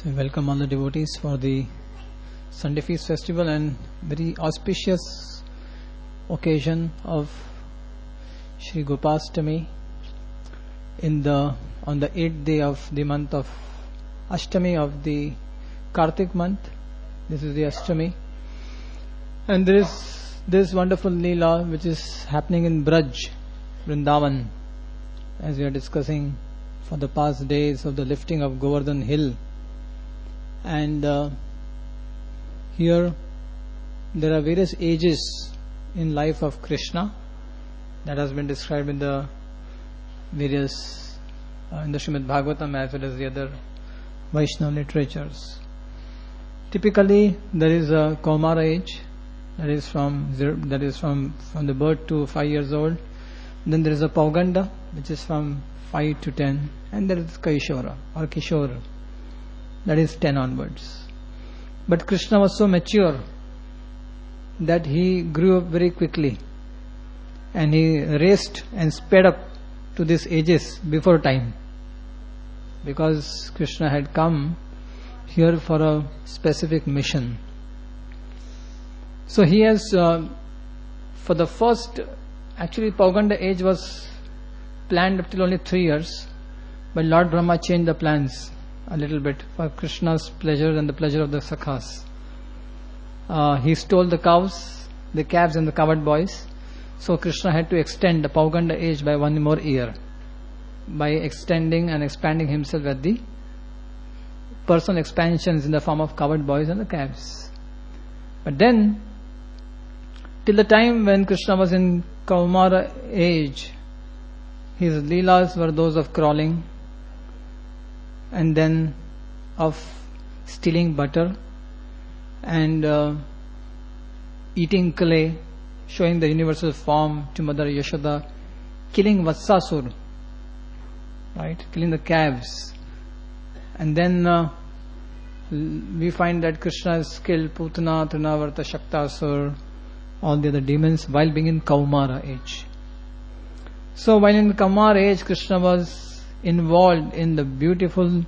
So we welcome all the devotees for the Sunday Feast Festival and very auspicious occasion of Shri Gopastami on the 8th day of the month of Ashtami of the Kartik month. This is the Ashtami, and there is this wonderful Leela which is happening in Braj, Vrindavan, as we are discussing for the past days of the lifting of Govardhan hill. And here there are various ages in life of Krishna that has been described in the various in the Srimad Bhagavatam as well as the other Vaishnava literatures. Typically, there is a Kaumara age that is from the birth to 5 years old. Then there is a Pauganda, which is from 5 to 10, and there is Kaishora or Kishore, that is 10 onwards. But Krishna was so mature that he grew up very quickly, and he raced and sped up to these ages before time, because Krishna had come here for a specific mission. So he has for the first, actually Pauganda age was planned up till only 3 years, but Lord Brahma changed the plans a little bit for Krishna's pleasure and the pleasure of the Sakhas. He stole the cows, the calves and the cowherd boys. So Krishna had to extend the Pauganda age by 1 more year by extending and expanding himself at the personal expansions in the form of cowherd boys and the calves. But then, till the time when Krishna was in Kaumara age, his leelas were those of crawling, and then of stealing butter and eating clay, showing the universal form to Mother Yashoda, killing Vatsasur, right, killing the calves. And then we find that Krishna has killed Putana, Trinavarta, Shaktasur, all the other demons while being in Kaumara age. So while in Kaumara age, Krishna was involved in the beautiful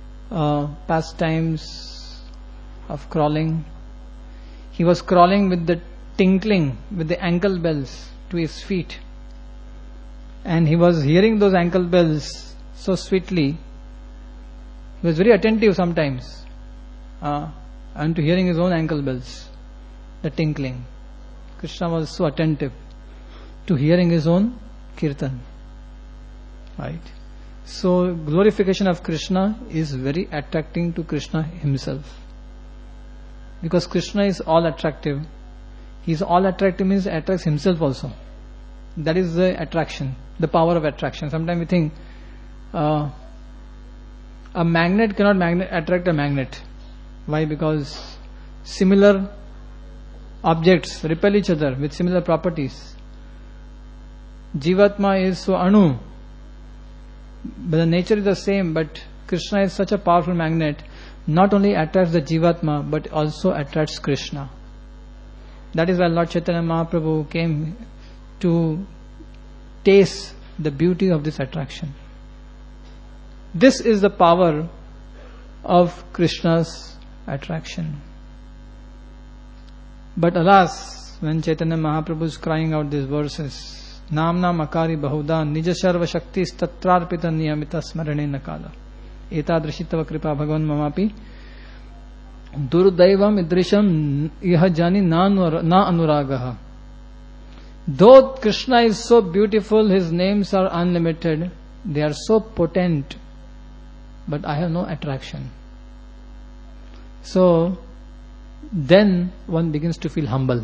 pastimes of crawling. He was crawling with the tinkling, with the ankle bells to his feet, and he was hearing those ankle bells so sweetly. He was very attentive sometimes and to hearing his own ankle bells, the tinkling. Krishna was so attentive to hearing his own kirtan, right? So glorification of Krishna is very attracting to Krishna himself, because Krishna is all attractive. He is all attractive means attracts himself also. That is the attraction, the power of attraction. Sometimes we think a magnet cannot attract a magnet. Why? Because similar objects repel each other with similar properties. Jivatma is so anu, but the nature is the same, but Krishna is such a powerful magnet, not only attracts the Jivatma but also attracts Krishna. That is why Lord Chaitanya Mahaprabhu came to taste the beauty of this attraction. This is the power of Krishna's attraction. But alas, when Chaitanya Mahaprabhu is crying out these verses, Namna makari bahuda nija sarva shakti tatrarpita niyamita smarane nakala etadrishitava kripa bhagavan mamapi durdaivam idrisham iha jani na anuragaha. Though Krishna is so beautiful, his names are unlimited, they are so potent, but I have no attraction. So then one begins to feel humbled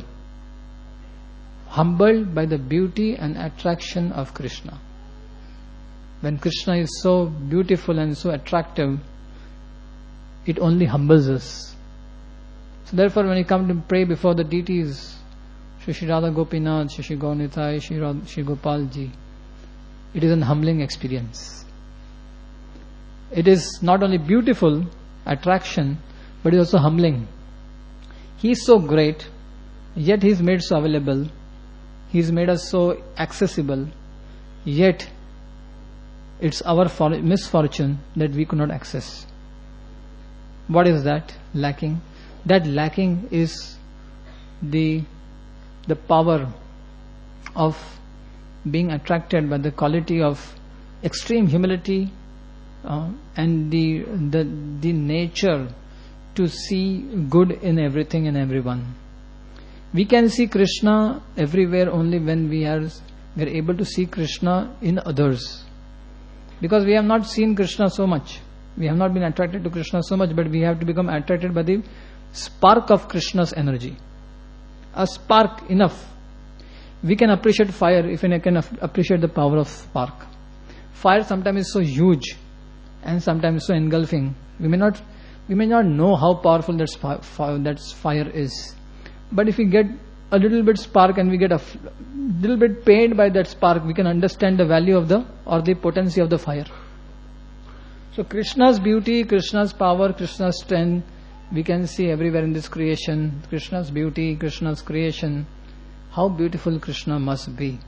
by the beauty and attraction of Krishna. When Krishna is so beautiful and so attractive, it only humbles us. So therefore, when you come to pray before the deities, Shri Radha Gopinath, Shri Gaunitai, Shri Gopalji, it is an humbling experience. It is not only beautiful attraction, but it is also humbling. He is so great, yet he is made so available. He has made us so accessible, yet it's our misfortune that we could not access. What is that lacking? That lacking is the power of being attracted by the quality of extreme humility and the nature to see good in everything and everyone. We can see Krishna everywhere only when we are able to see Krishna in others. Because we have not seen Krishna so much. We have not been attracted to Krishna so much, but we have to become attracted by the spark of Krishna's energy. A spark enough. We can appreciate fire if we can appreciate the power of spark. Fire sometimes is so huge and sometimes so engulfing. We may not know how powerful that fire is. But if we get a little bit spark and we get a little bit pained by that spark, we can understand the value of the potency of the fire. So Krishna's beauty, Krishna's power, Krishna's strength, we can see everywhere in this creation. Krishna's beauty, Krishna's creation. How beautiful Krishna must be.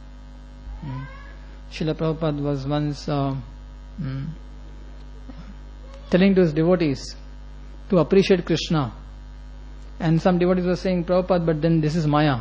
Srila Prabhupada was once telling to his devotees to appreciate Krishna. And some devotees were saying, Prabhupada, but then this is Maya.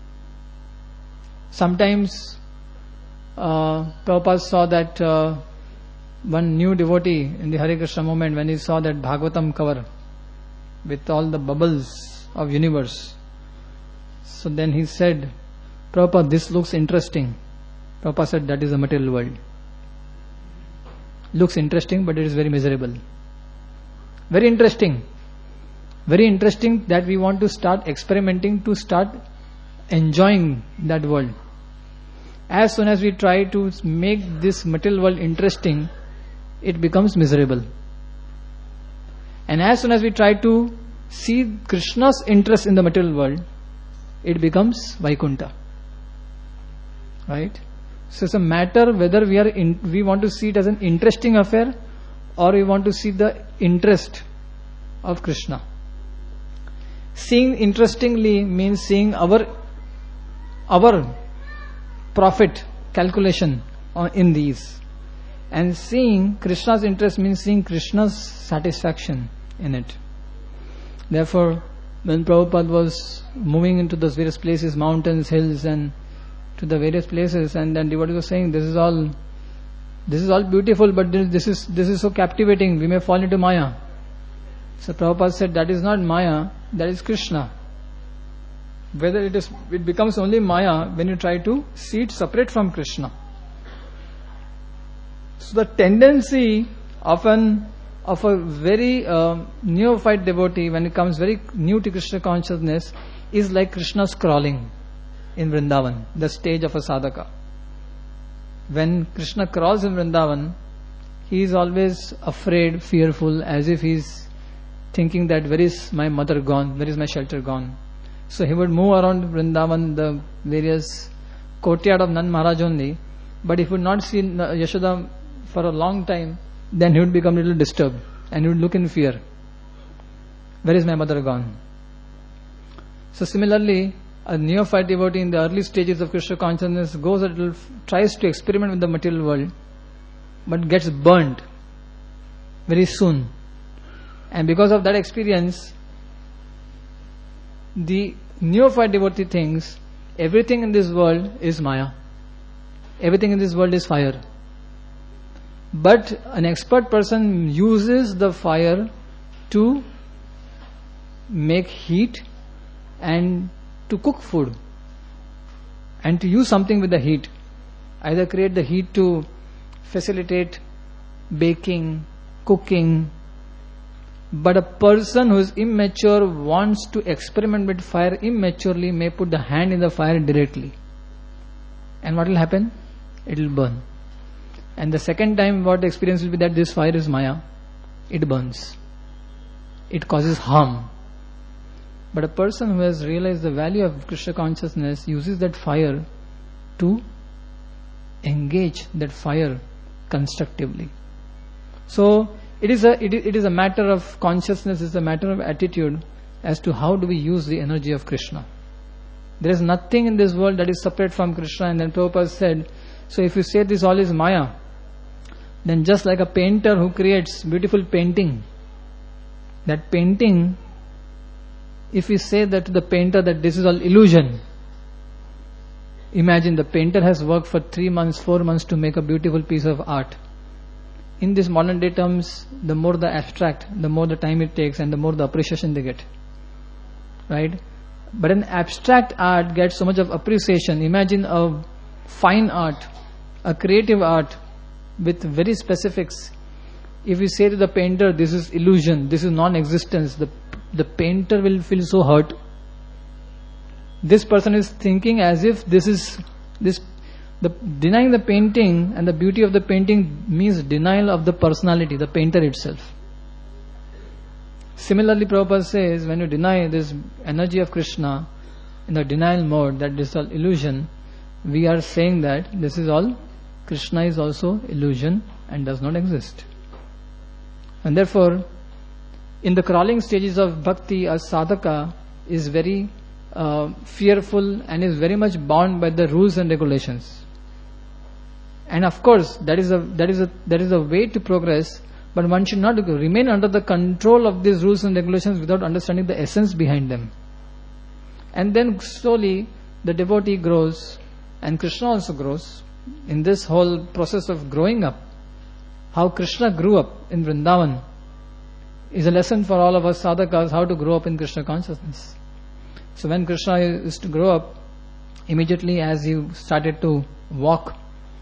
Sometimes Prabhupada saw that one new devotee in the Hare Krishna movement, when he saw that Bhagavatam cover with all the bubbles of universe. So then he said, Prabhupada, this looks interesting. Prabhupada said, that is the material world. Looks interesting, but it is very miserable. Very interesting. Very interesting that we want to start experimenting, to start enjoying that world. As soon as we try to make this material world interesting, it becomes miserable. And as soon as we try to see Krishna's interest in the material world, it becomes Vaikunta. Right? So it's a matter whether we want to see it as an interesting affair or we want to see the interest of Krishna. Seeing interestingly means seeing our profit calculation in these. And seeing Krishna's interest means seeing Krishna's satisfaction in it. Therefore, when Prabhupada was moving into those various places, mountains, hills, and to the various places, and then devotees were saying, this is all beautiful, but this is so captivating, we may fall into Maya. So Prabhupada said, that is not Maya, that is Krishna. Whether it becomes only Maya when you try to see it separate from Krishna. So the tendency of a very neophyte devotee, when it comes very new to Krishna consciousness, is like Krishna's crawling in Vrindavan, the stage of a sadhaka. When Krishna crawls in Vrindavan, he is always afraid, fearful, as if he is thinking that where is my mother gone, where is my shelter gone. So he would move around Vrindavan, the various courtyard of Nand Maharaj only, but if he would not see Yashoda for a long time, then he would become a little disturbed and he would look in fear. Where is my mother gone? So similarly, a neophyte devotee in the early stages of Krishna consciousness tries to experiment with the material world, but gets burnt very soon. And because of that experience, the neophyte devotee thinks everything in this world is Maya. Everything in this world is fire. But an expert person uses the fire to make heat and to cook food and to use something with the heat. Either create the heat to facilitate baking, cooking. But a person who is immature wants to experiment with fire immaturely may put the hand in the fire directly. And what will happen? It will burn. And the second time what the experience will be that this fire is Maya. It burns. It causes harm. But a person who has realized the value of Krishna consciousness uses that fire to engage that fire constructively. So it is a matter of consciousness, it is a matter of attitude as to how do we use the energy of Krishna. There is nothing in this world that is separate from Krishna. And then Prabhupada said, so if you say this all is Maya, then just like a painter who creates beautiful painting, That painting, if we say that to the painter that this is all illusion, imagine the painter has worked for 3 months, 4 months to make a beautiful piece of art. In this modern day terms, the more the abstract, the more the time it takes and the more the appreciation they get. Right? But an abstract art gets so much of appreciation. Imagine a fine art, a creative art with very specifics. If you say to the painter, this is illusion, this is non-existence, the painter will feel so hurt. This person is thinking as if denying the painting and the beauty of the painting means denial of the personality, the painter itself. Similarly, Prabhupada says, when you deny this energy of Krishna in the denial mode, that this is all illusion, we are saying that this is all, Krishna is also illusion and does not exist. And therefore, in the crawling stages of bhakti, a sadhaka is very fearful and is very much bound by the rules and regulations. And of course, that is a way to progress, but one should not remain under the control of these rules and regulations without understanding the essence behind them. And then slowly the devotee grows and Krishna also grows. In this whole process of growing up, how Krishna grew up in Vrindavan is a lesson for all of us sadhakas, how to grow up in Krishna consciousness. So when Krishna used to grow up, immediately as he started to walk,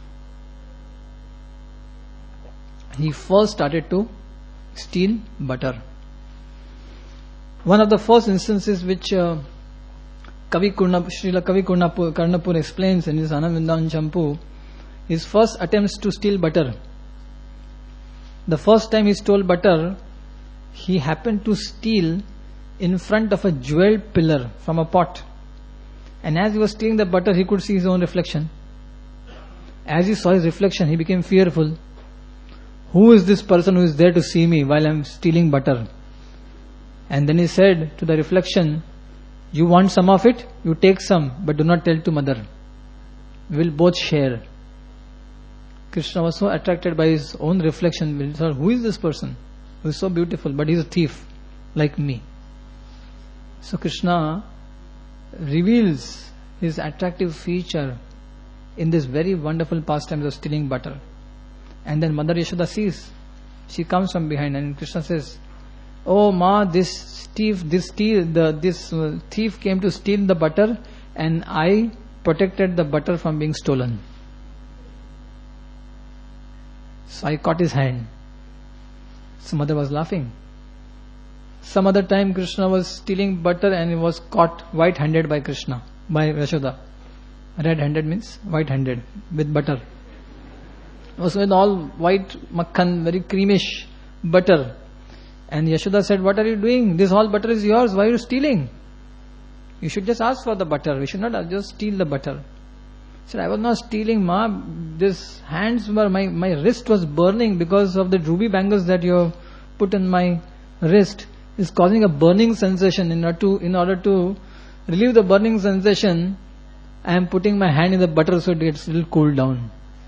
he first started to steal butter. One of the first instances which Srila Kavi Karnapur explains in his Anand Vrindavan Champu, his first attempts to steal butter. The first time he stole butter, he happened to steal in front of a jeweled pillar from a pot. And as he was stealing the butter, he could see his own reflection. As he saw his reflection, he became fearful. Who is this person who is there to see me while I am stealing butter? And then he said to the reflection, you want some of it? You take some, but do not tell to mother. We will both share. Krishna was so attracted by his own reflection. He thought, who is this person who is so beautiful, but he is a thief like me? So Krishna reveals his attractive feature in this very wonderful pastime of stealing butter. And then Mother Yashoda sees. She comes from behind and Krishna says, oh Ma, this thief came to steal the butter and I protected the butter from being stolen. So I caught his hand. So Mother was laughing. Some other time Krishna was stealing butter and he was caught white-handed by Krishna, by Yashoda. Red-handed means white-handed with butter. It was with all white makhan, very creamish butter. And Yashoda said, what are you doing? This whole butter is yours. Why are you stealing? You should just ask for the butter. We should not just steal the butter. He said, I was not stealing, Ma. This hands were, my wrist was burning because of the ruby bangles that you put in my wrist. Is causing a burning sensation. In order to relieve the burning sensation, I am putting my hand in the butter so it gets a little cooled down.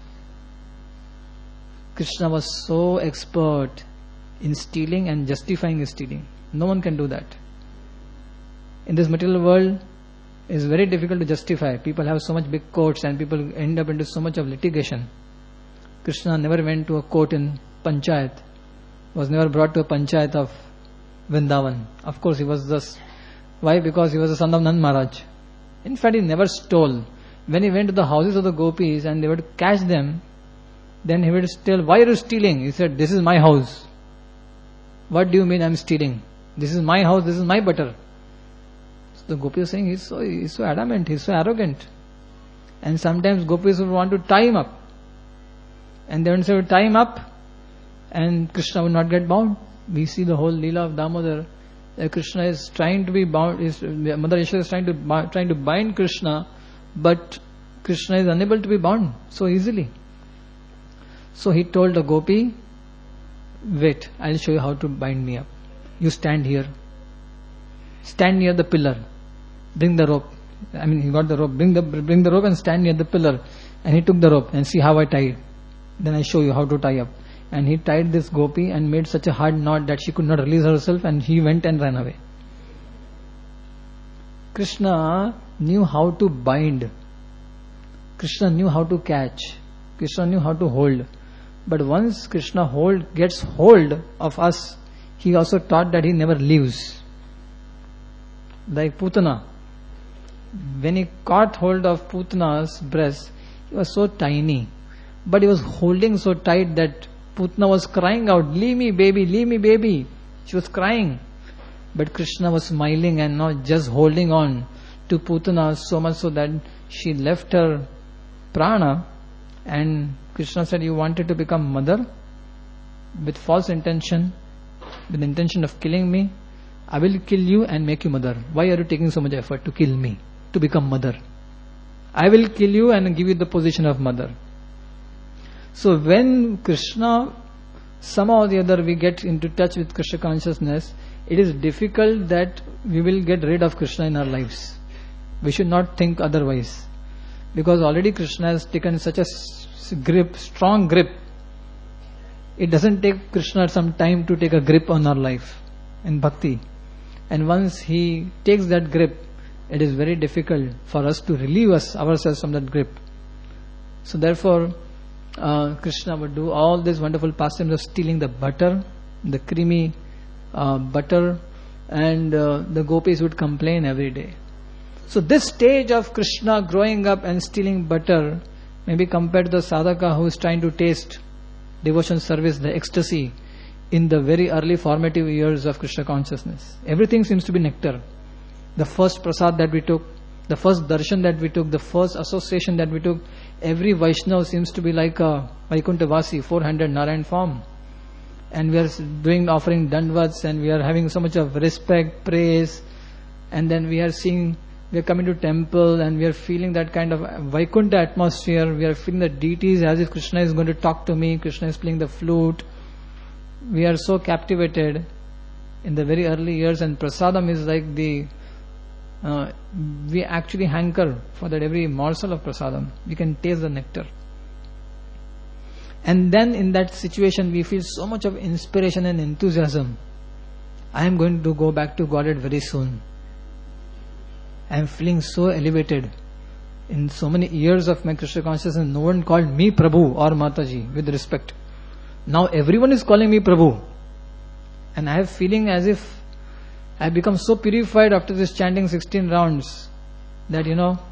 Krishna was so expert in stealing and justifying his stealing. No one can do that. In this material world, it is very difficult to justify. People have so much big courts and people end up into so much of litigation. Krishna never went to a court in Panchayat, was never brought to a Panchayat of Vrindavan. Of course, he was just... Why? Because he was the son of Nand Maharaj. In fact, he never stole. When he went to the houses of the gopis and they would catch them, then he would tell, why are you stealing? He said, this is my house. What do you mean I am stealing? This is my house, this is my butter. So the gopis are saying, he's so adamant, he's so arrogant. And sometimes gopis would want to tie him up. And they would say, tie him up, and Krishna would not get bound. We see the whole Leela of Damodar. Krishna is trying to be bound. Mother Yashoda is trying to bind Krishna, but Krishna is unable to be bound so easily. So he told the gopi, wait, I'll show you how to bind me up. You stand here. Stand near the pillar. Bring the rope. He got the rope. Bring the rope and stand near the pillar. And he took the rope and see how I tie it. Then I show you how to tie up. and he tied this gopi and made such a hard knot that she could not release herself, and he went and ran away. Krishna knew how to bind. Krishna knew how to catch. Krishna knew how to hold. But once Krishna gets hold of us, he also taught that he never leaves. Like Putana. When he caught hold of Putana's breast, he was so tiny. But he was holding so tight that Putana was crying out, "Leave me baby, leave me baby." She was crying. But Krishna was smiling and not just holding on to Putana so much so that she left her prana. And Krishna said, "You wanted to become mother with false intention, with the intention of killing me. I will kill you and make you mother. Why are you taking so much effort to kill me, to become mother? I will kill you and give you the position of mother." So when Krishna, somehow or the other we get into touch with Krishna consciousness, it is difficult that we will get rid of Krishna in our lives. We should not think otherwise. Because already Krishna has taken such a strong grip. It doesn't take Krishna some time to take a grip on our life in bhakti. And once he takes that grip, it is very difficult for us to relieve ourselves from that grip. So therefore, Krishna would do all these wonderful pastimes of stealing the butter, the creamy butter, and the gopis would complain every day. So this stage of Krishna growing up and stealing butter may be compared to the sadhaka who is trying to taste devotion service, the ecstasy, in the very early formative years of Krishna consciousness. Everything seems to be nectar. The first prasad that we took, the first darshan that we took, the first association that we took, every Vaishnava seems to be like a Vaikuntha Vasi, 400 Narayan form. And we are offering dandavats, and we are having so much of respect, praise, and then we are coming to temple and we are feeling that kind of Vaikuntha atmosphere. We are feeling the deities as if Krishna is going to talk to me, Krishna is playing the flute. We are so captivated in the very early years, and prasadam is like we actually hanker for that every morsel of prasadam. We can taste the nectar. And then in that situation we feel so much of inspiration and enthusiasm. I am going to go back to Godhead very soon. I am feeling so elevated. In so many years of my Krishna consciousness, no one called me Prabhu or Mataji with respect. Now everyone is calling me Prabhu. And I have feeling as if I have become so purified after this chanting 16 rounds that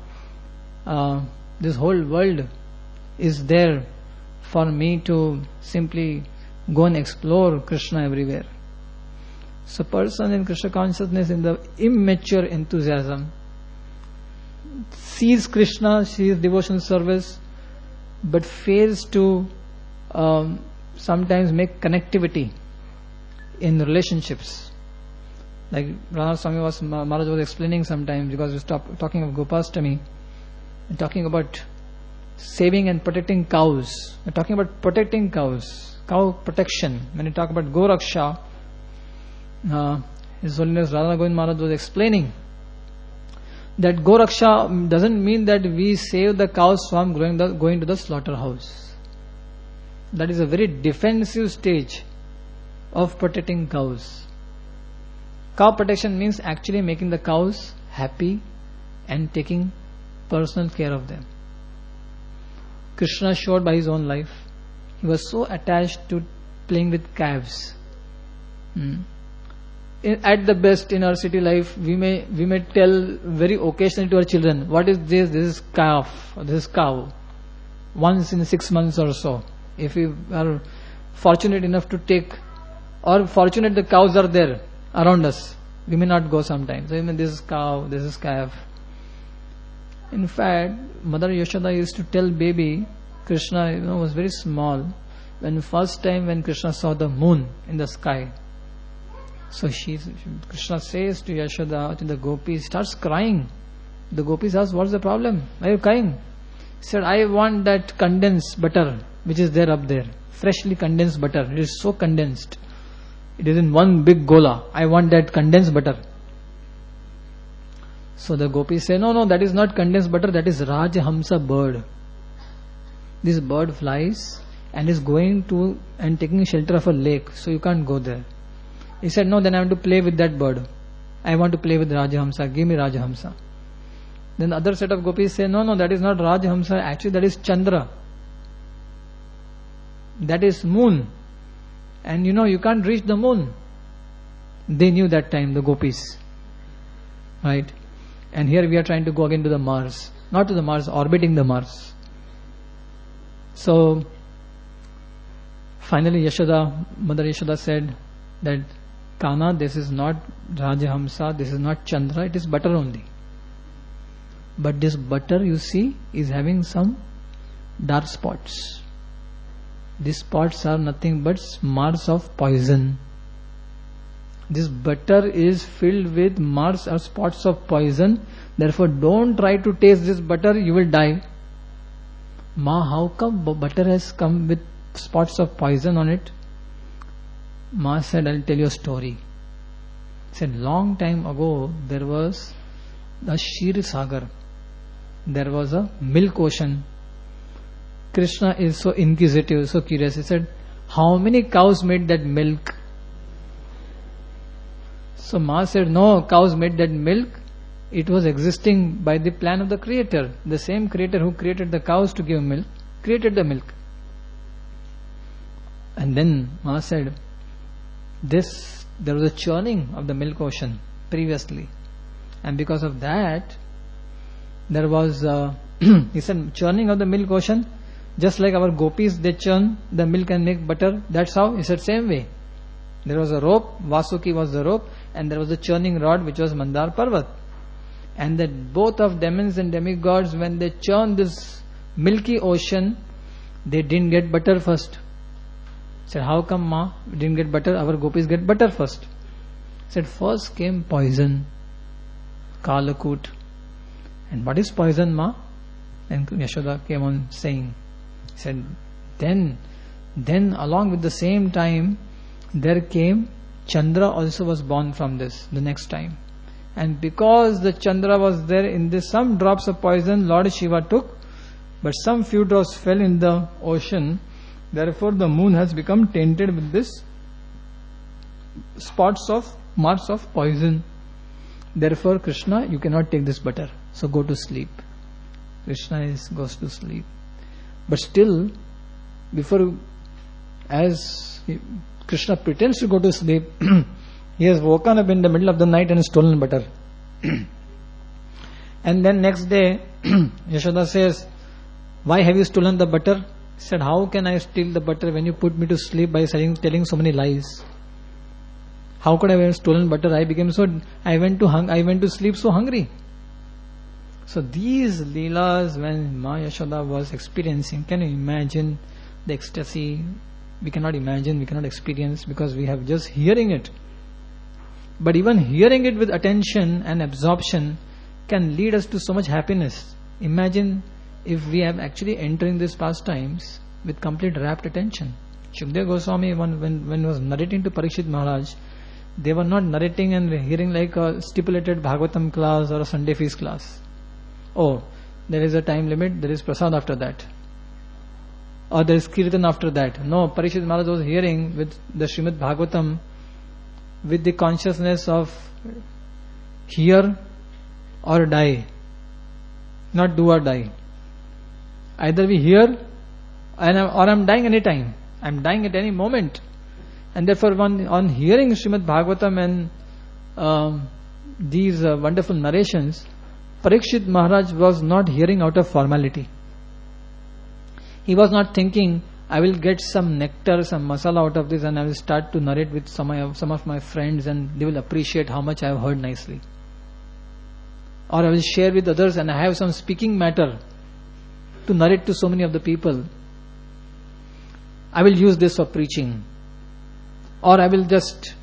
this whole world is there for me to simply go and explore Krishna everywhere. So person in Krishna consciousness in the immature enthusiasm sees Krishna, sees devotional service, but fails to sometimes make connectivity in relationships. Like Radha Swami Maharaj was explaining sometimes, because we stopped talking of Gopastami and talking about saving and protecting cows. We're talking about protecting cows, cow protection. When you talk about Goraksha, His Holiness Radha Govind Maharaj was explaining that Goraksha doesn't mean that we save the cows from going to the slaughterhouse. That is a very defensive stage of protecting cows. Cow protection means actually making the cows happy and taking personal care of them. Krishna showed by his own life, he was so attached to playing with calves. At the best in our city life, we may tell very occasionally to our children, what is this? This is calf, or this is cow. Once in 6 months or so. If we are fortunate enough to take, or fortunate the cows are there around us, we may not go sometimes. So even this is cow, this is calf. In fact, Mother Yashoda used to tell baby, Krishna was very small, when first time when Krishna saw the moon in the sky. So Krishna says to Yashoda, to the gopis, starts crying. The gopis ask, what's the problem? Why are you crying? He said, I want that condensed butter which is there up there. Freshly condensed butter. It is so condensed. It is in one big gola. I want that condensed butter. So the gopis say, no, that is not condensed butter, that is Rajhamsa bird. This bird flies and is going to and taking shelter of a lake, so you can't go there. He said, no, then I want to play with that bird. I want to play with Rajahamsa. Give me Rajahamsa. Then the other set of gopis say, no, that is not Rajahamsa. Actually, that is Chandra. That is moon. And you can't reach the moon. They knew that time, the gopis. Right? And here we are trying to go again to the Mars. Not to the Mars, orbiting the Mars. So, finally Mother Yashoda said that, Kana, this is not Rajahamsa, this is not Chandra, it is butter only. But this butter, you see, is having some dark spots. These spots are nothing but marks of poison. This butter is filled with marks or spots of poison. Therefore, don't try to taste this butter, you will die. Ma, how come butter has come with spots of poison on it? Ma said, I'll tell you a story. Said, long time ago, there was a Shir Sagar. There was a milk ocean. Krishna is so inquisitive, so curious. He said, how many cows made that milk? So Ma said, no, cows made that milk. It was existing by the plan of the Creator. The same Creator who created the cows to give milk, created the milk. And then Ma said, there was a churning of the milk ocean previously. And because of that, there was, he said, churning of the milk ocean, just like our gopis, they churn the milk and make butter. That's how, he said, same way. There was a rope, Vasuki was the rope, and there was a churning rod which was Mandar Parvat. And that both of demons and demigods, when they churn this milky ocean, they didn't get butter first. Said, how come Ma, we didn't get butter? Our gopis get butter first. Said, first came poison, Kalakut. And what is poison, Ma? And Yashoda came on saying. Said, then along with the same time, there came Chandra also was born from this, the next time. And because the Chandra was there in this, some drops of poison Lord Shiva took, but some few drops fell in the ocean. Therefore the moon has become tainted with this marks of poison. Therefore, Krishna, you cannot take this butter, so go to sleep. Krishna goes to sleep. But still, as Krishna pretends to go to sleep, he has woken up in the middle of the night and stolen butter. And then next day, Yashoda says, why have you stolen the butter? He said, how can I steal the butter when you put me to sleep by telling so many lies? How could I have stolen butter? I went to sleep so hungry. So these leelas, when Ma Yashoda was experiencing, can you imagine the ecstasy? We cannot imagine, we cannot experience, because we have just hearing it. But even hearing it with attention and absorption can lead us to so much happiness. Imagine if we have actually entering these pastimes with complete rapt attention. Shukdev Goswami, when he was narrating to Parikshit Maharaj, they were not narrating and hearing like a stipulated Bhagavatam class or a Sunday feast class. Oh, there is a time limit, there is prasad after that. Or there is kirtan after that. No, Parikshit Maharaj was hearing with the Srimad Bhagavatam with the consciousness of hear or die. Not do or die. Either we hear or I'm dying any time. I'm dying at any moment. And therefore on hearing Srimad Bhagavatam and these wonderful narrations, Parikshit Maharaj was not hearing out of formality. He was not thinking, I will get some nectar, some masala out of this and I will start to narrate with some of my friends and they will appreciate how much I have heard nicely. Or I will share with others and I have some speaking matter to narrate to so many of the people. I will use this for preaching. Or I will just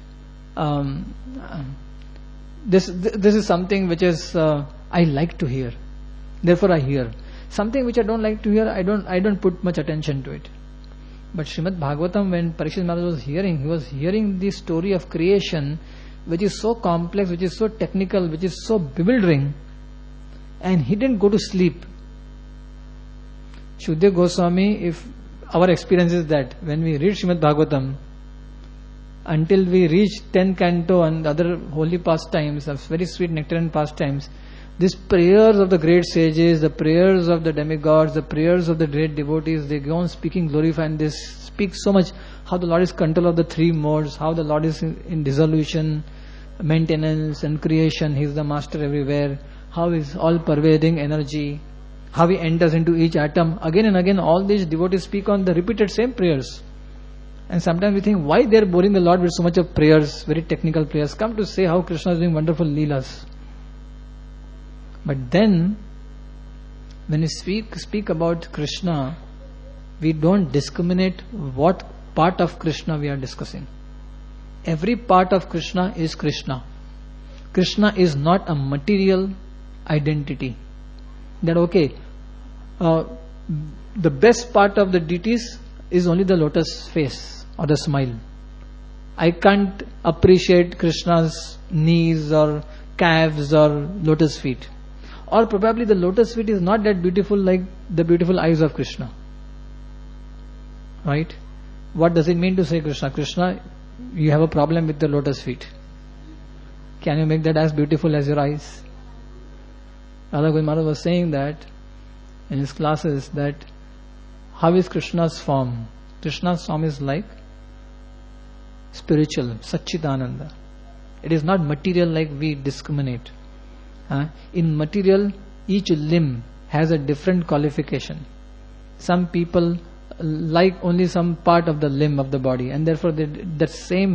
this is something which is I like to hear, therefore I hear. Something which I don't like to hear, I don't put much attention to it. But Srimad Bhagavatam, when Parikshit Maharaj was hearing, he was hearing the story of creation, which is so complex, which is so technical, which is so bewildering, and he didn't go to sleep. Shukdev Goswami, if our experience is that when we read Srimad Bhagavatam, until we reach 10th canto and other holy pastimes, very sweet nectarian pastimes, these prayers of the great sages, the prayers of the demigods, the prayers of the great devotees, they go on speaking, glorifying. They speak so much how the Lord is control of the three modes, how the Lord is in dissolution, maintenance and creation. He is the master everywhere. How is all pervading energy, how He enters into each atom. Again and again all these devotees speak on the repeated same prayers. And sometimes we think, why they are boring the Lord with so much of prayers, very technical prayers. Come to say how Krishna is doing wonderful leelas. But then, when we speak about Krishna, we don't discriminate what part of Krishna we are discussing. Every part of Krishna is Krishna. Krishna is not a material identity. That the best part of the deities is only the lotus face or the smile. I can't appreciate Krishna's knees or calves or lotus feet. Or probably the lotus feet is not that beautiful like the beautiful eyes of Krishna. Right? What does it mean to say Krishna? Krishna, you have a problem with the lotus feet. Can you make that as beautiful as your eyes? Radha Govind Maharaj was saying that in his classes, that how is Krishna's form? Krishna's form is like spiritual, Satchidananda. It is not material like we discriminate. In material, each limb has a different qualification. Some people like only some part of the limb of the body, and therefore that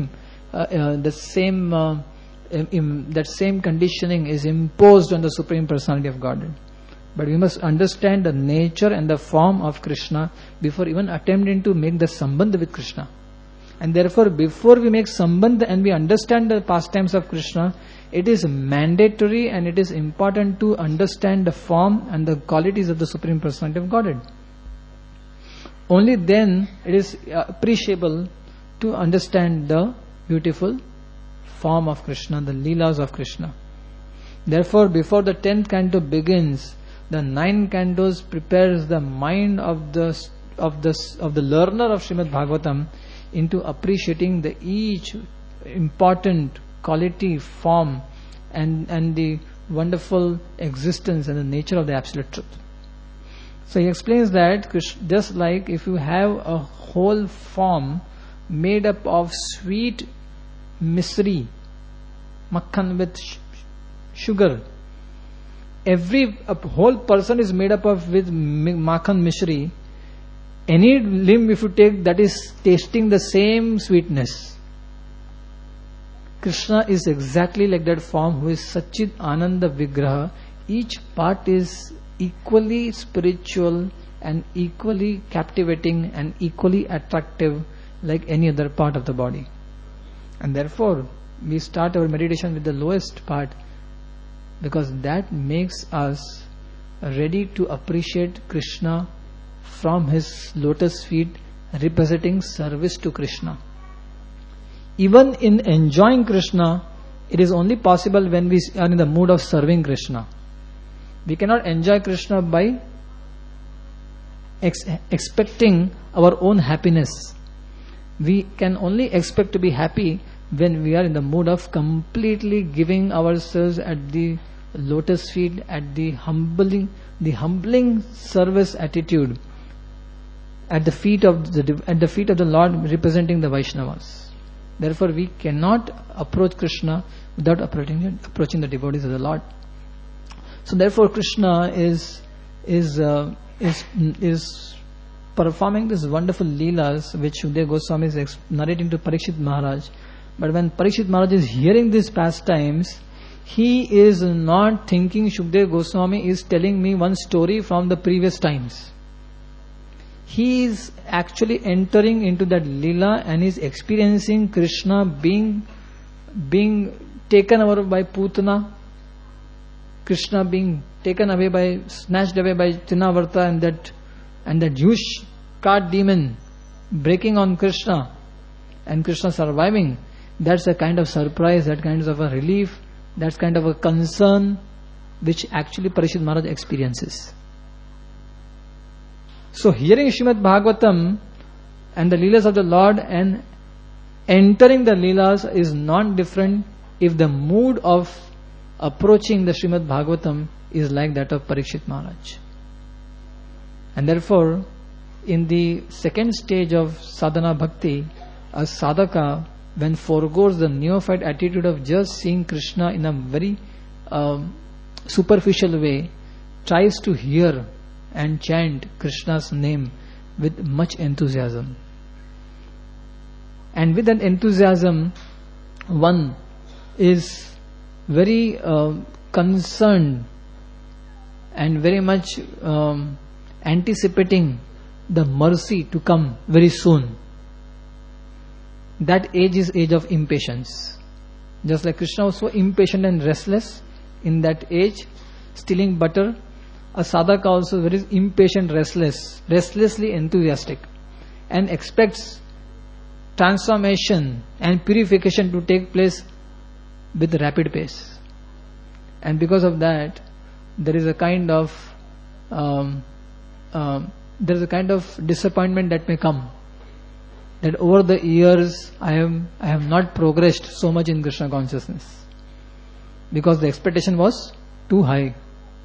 same conditioning is imposed on the Supreme Personality of Godhead. But we must understand the nature and the form of Krishna before even attempting to make the sambandha with Krishna. And therefore, before we make sambandha and we understand the pastimes of Krishna, it is mandatory and it is important to understand the form and the qualities of the Supreme Personality of Godhead. Only then it is appreciable to understand the beautiful form of Krishna, the leelas of Krishna. Therefore, before the 10th canto begins, the 9 cantos prepares the mind of the learner of Srimad Bhagavatam into appreciating the each important quality, form, and the wonderful existence and the nature of the absolute truth. So he explains that just like if you have a whole form made up of sweet misri, makhan with sugar, a whole person is made up of with makhan mishri. Any limb if you take, that is tasting the same sweetness. Krishna is exactly like that form, who is Satchid Ananda Vigraha. Each part is equally spiritual and equally captivating and equally attractive like any other part of the body. And therefore we start our meditation with the lowest part, because that makes us ready to appreciate Krishna from his lotus feet, representing service to Krishna. Even in enjoying Krishna, it is only possible when we are in the mood of serving Krishna. We cannot enjoy Krishna by expecting our own happiness. We can only expect to be happy when we are in the mood of completely giving ourselves at the lotus feet, at the humbling service attitude at the feet of the Lord, representing the Vaishnavas. Therefore, we cannot approach Krishna without approaching the devotees of the Lord. So, therefore, Krishna is performing this wonderful leelas which Shukdev Goswami is narrating to Parikshit Maharaj. But when Parikshit Maharaj is hearing these pastimes, he is not thinking Shukdev Goswami is telling me one story from the previous times. He is actually entering into that leela and is experiencing Krishna being taken over by Putana, Krishna being taken away snatched away by Trinavarta, and that huge cart demon breaking on Krishna and Krishna surviving. That's a kind of surprise, that kind of a relief, that's kind of a concern which actually Parikshit Maharaj experiences. So hearing Srimad Bhagavatam and the Leelas of the Lord and entering the Leelas is not different if the mood of approaching the Srimad Bhagavatam is like that of Parikshit Maharaj. And therefore, in the second stage of sadhana bhakti, a sadhaka, when foregoes the neophyte attitude of just seeing Krishna in a very superficial way, tries to hear and chant Krishna's name with much enthusiasm. And with that enthusiasm, one is very concerned and very much anticipating the mercy to come very soon. That age is age of impatience. Just like Krishna was so impatient and restless in that age, stealing butter, a sadhaka also very impatient, restlessly enthusiastic, and expects transformation and purification to take place with rapid pace. And because of that, there is a kind of disappointment that may come, that over the years I have not progressed so much in Krishna consciousness because the expectation was too high.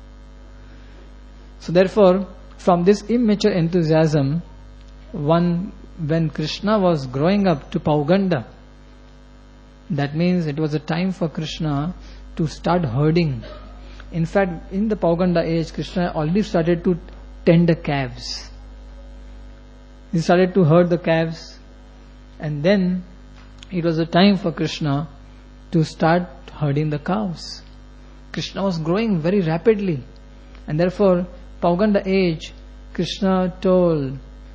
So therefore, from this immature enthusiasm, when Krishna was growing up to Pauganda, that means it was a time for Krishna to start herding. In fact, in the Pauganda age, Krishna already started to tend the calves. He started to herd the calves, and then it was a time for Krishna to start herding the cows. Krishna was growing very rapidly, and therefore, Pauganda age, Krishna told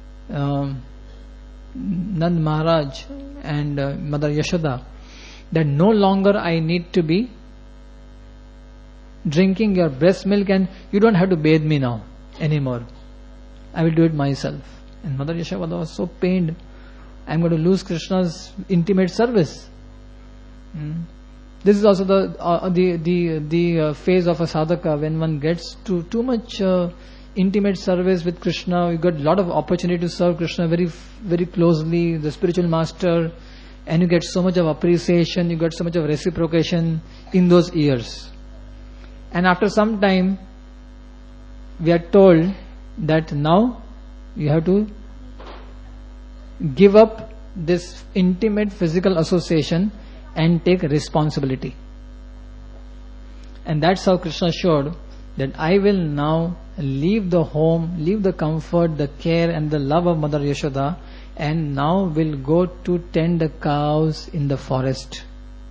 Nand Maharaj and Mother Yashoda that no longer I need to be drinking your breast milk, and you don't have to bathe me now anymore. I will do it myself. And Mother Yashoda was so pained. I am going to lose Krishna's intimate service. This is also the phase of a sadhaka when one gets to too much intimate service with Krishna. You get a lot of opportunity to serve Krishna very, very closely, the spiritual master, and you get so much of appreciation, you get so much of reciprocation in those years. And after some time, we are told that now you have to give up this intimate physical association and take responsibility. And that's how Krishna showed that I will now leave the home, leave the comfort, the care and the love of Mother Yashoda, and now will go to tend the cows in the forest.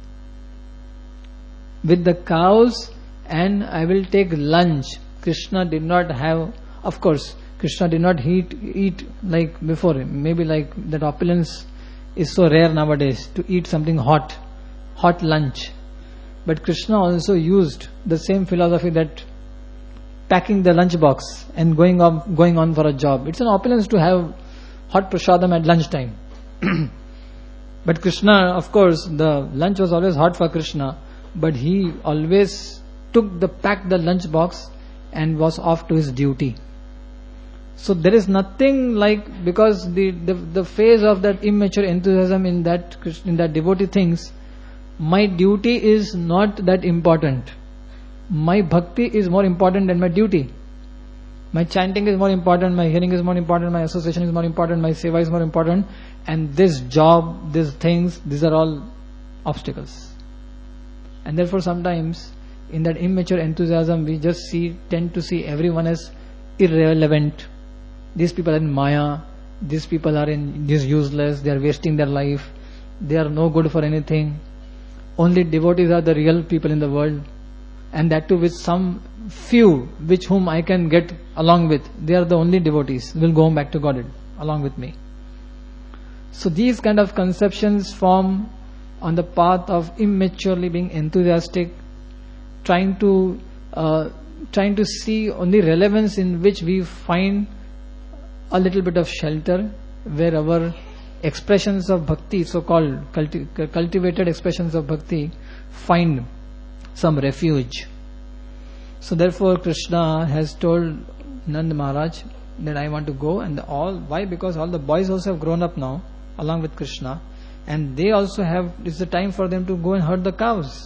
With the cows, and I will take lunch. Krishna did not have, of course, Krishna did not eat like before. Maybe like that opulence is so rare nowadays to eat something hot lunch. But Krishna also used the same philosophy, that packing the lunch box and going on for a job. It's an opulence to have hot prasadam at lunchtime. But Krishna, of course, the lunch was always hot for Krishna, but he always packed the lunch box and was off to his duty. So there is nothing like, because the phase of that immature enthusiasm in that devotee thinks, my duty is not that important. My bhakti is more important than my duty. My chanting is more important, my hearing is more important, my association is more important, my seva is more important, and this job, these things, these are all obstacles. And therefore sometimes in that immature enthusiasm we just tend to see everyone as irrelevant. These people are in Maya, these people are useless, they are wasting their life, they are no good for anything. Only devotees are the real people in the world, and that too with some few whom I can get along with. They are the only devotees, will go back to Godhead along with me. So these kind of conceptions form on the path of immaturely being enthusiastic, trying to see only relevance in which we find a little bit of shelter, where our expressions of bhakti, so-called cultivated expressions of bhakti, find some refuge. So therefore Krishna has told Nand Maharaj that I want to go, and why? Because all the boys also have grown up now along with Krishna, and they also have, it's the time for them to go and herd the cows.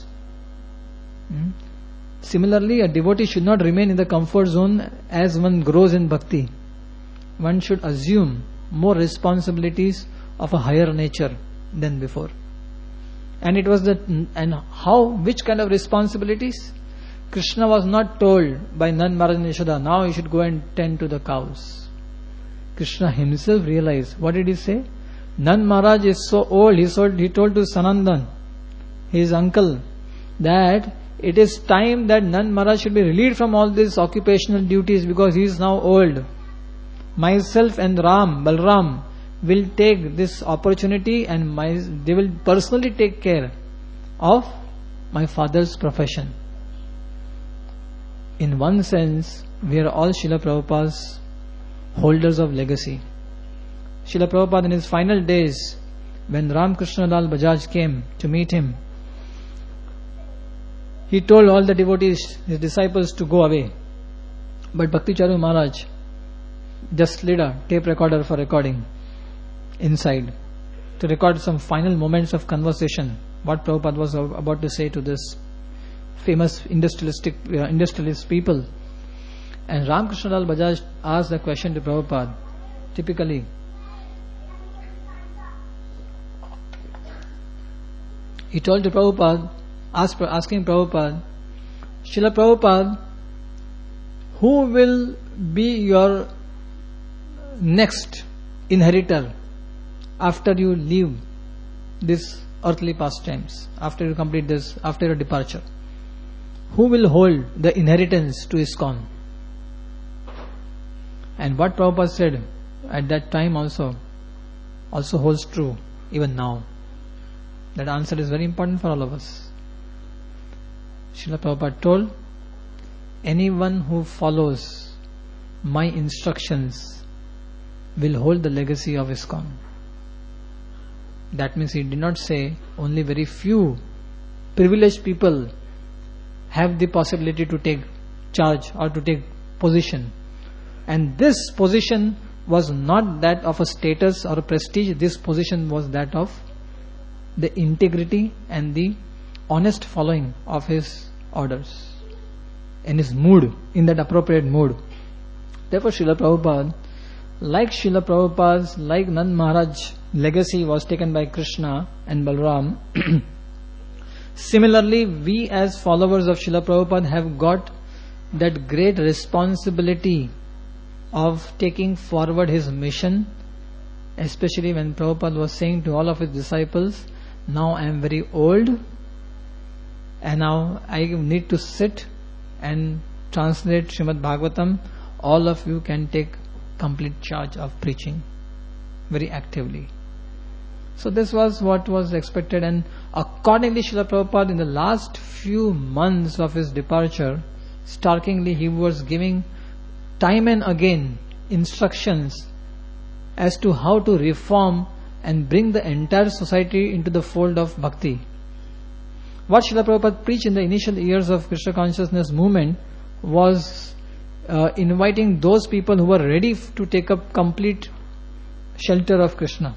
Similarly, a devotee should not remain in the comfort zone as one grows in bhakti. One should assume more responsibilities of a higher nature than before. And it was which kind of responsibilities? Krishna was not told by Nand Maharaj and Yashoda, now you should go and tend to the cows. Krishna himself realized. What did he say? Nand Maharaj is so old, he told to Sanandan, his uncle, that it is time that Nand Maharaj should be relieved from all these occupational duties because he is now old. Myself and Balram, will take this opportunity and they will personally take care of my father's profession. In one sense, we are all Srila Prabhupada's holders of legacy. Srila Prabhupada in his final days, when Ramakrishna Lal Bajaj came to meet him, he told all the devotees, his disciples, to go away. But Bhakti Charu Maharaj just slid a tape recorder for recording inside to record some final moments of conversation, what Prabhupada was about to say to this famous industrialist people. And Ramakrishna Lal Bajaj asked the question to Prabhupada. Typically, he told to Prabhupada, asking Prabhupada, Srila Prabhupada, who will be your next inheritor after you leave this earthly pastimes, after you complete this, after your departure? Who will hold the inheritance to ISKCON? And what Prabhupada said at that time also holds true even now. That answer is very important for all of us. Srila Prabhupada told, anyone who follows my instructions will hold the legacy of ISKCON. That means he did not say only very few privileged people have the possibility to take charge or to take position. And this position was not that of a status or a prestige. This position was that of the integrity and the honest following of his orders in his mood, in that appropriate mood. Therefore Srila Prabhupada, like Nand Maharaj legacy was taken by Krishna and Balram, similarly we as followers of Srila Prabhupada have got that great responsibility of taking forward his mission, especially when Prabhupada was saying to all of his disciples, now I am very old and now I need to sit and translate Srimad Bhagavatam. All of you can take complete charge of preaching very actively. So this was what was expected, and accordingly Srila Prabhupada in the last few months of his departure, starkingly he was giving time and again instructions as to how to reform and bring the entire society into the fold of bhakti. What Srila Prabhupada preached in the initial years of Krishna consciousness movement was inviting those people who were ready to take up complete shelter of Krishna.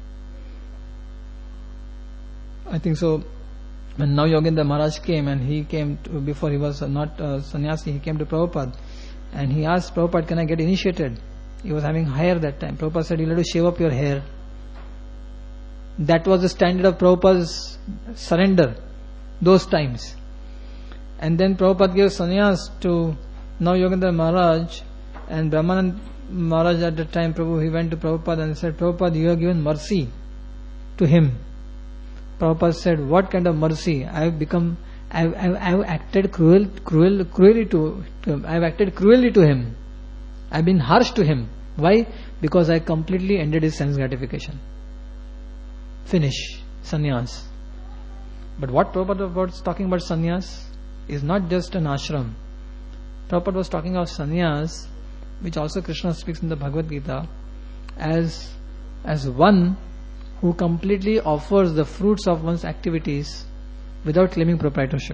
I think so. When Nav Yogendra Maharaj came, and he came before he was not sannyasi, he came to Prabhupada and he asked Prabhupada, can I get initiated? He was having hair that time. Prabhupada said, you'll have to shave up your hair. That was the standard of Prabhupada's surrender those times. And then Prabhupada gave sannyas to Nav Yogendra Maharaj, and Brahmanand Maharaj at the time, he went to Prabhupada and said, Prabhupada, you have given mercy to him. Prabhupada said, what kind of mercy? I've acted cruelly to him. I've acted cruelly to him. I've been harsh to him. Why? Because I completely ended his sense gratification. Finish. Sannyas. But what Prabhupada was talking about sannyas is not just an ashram. Prabhupada was talking of sannyas, which also Krishna speaks in the Bhagavad Gita, as one who completely offers the fruits of one's activities without claiming proprietorship.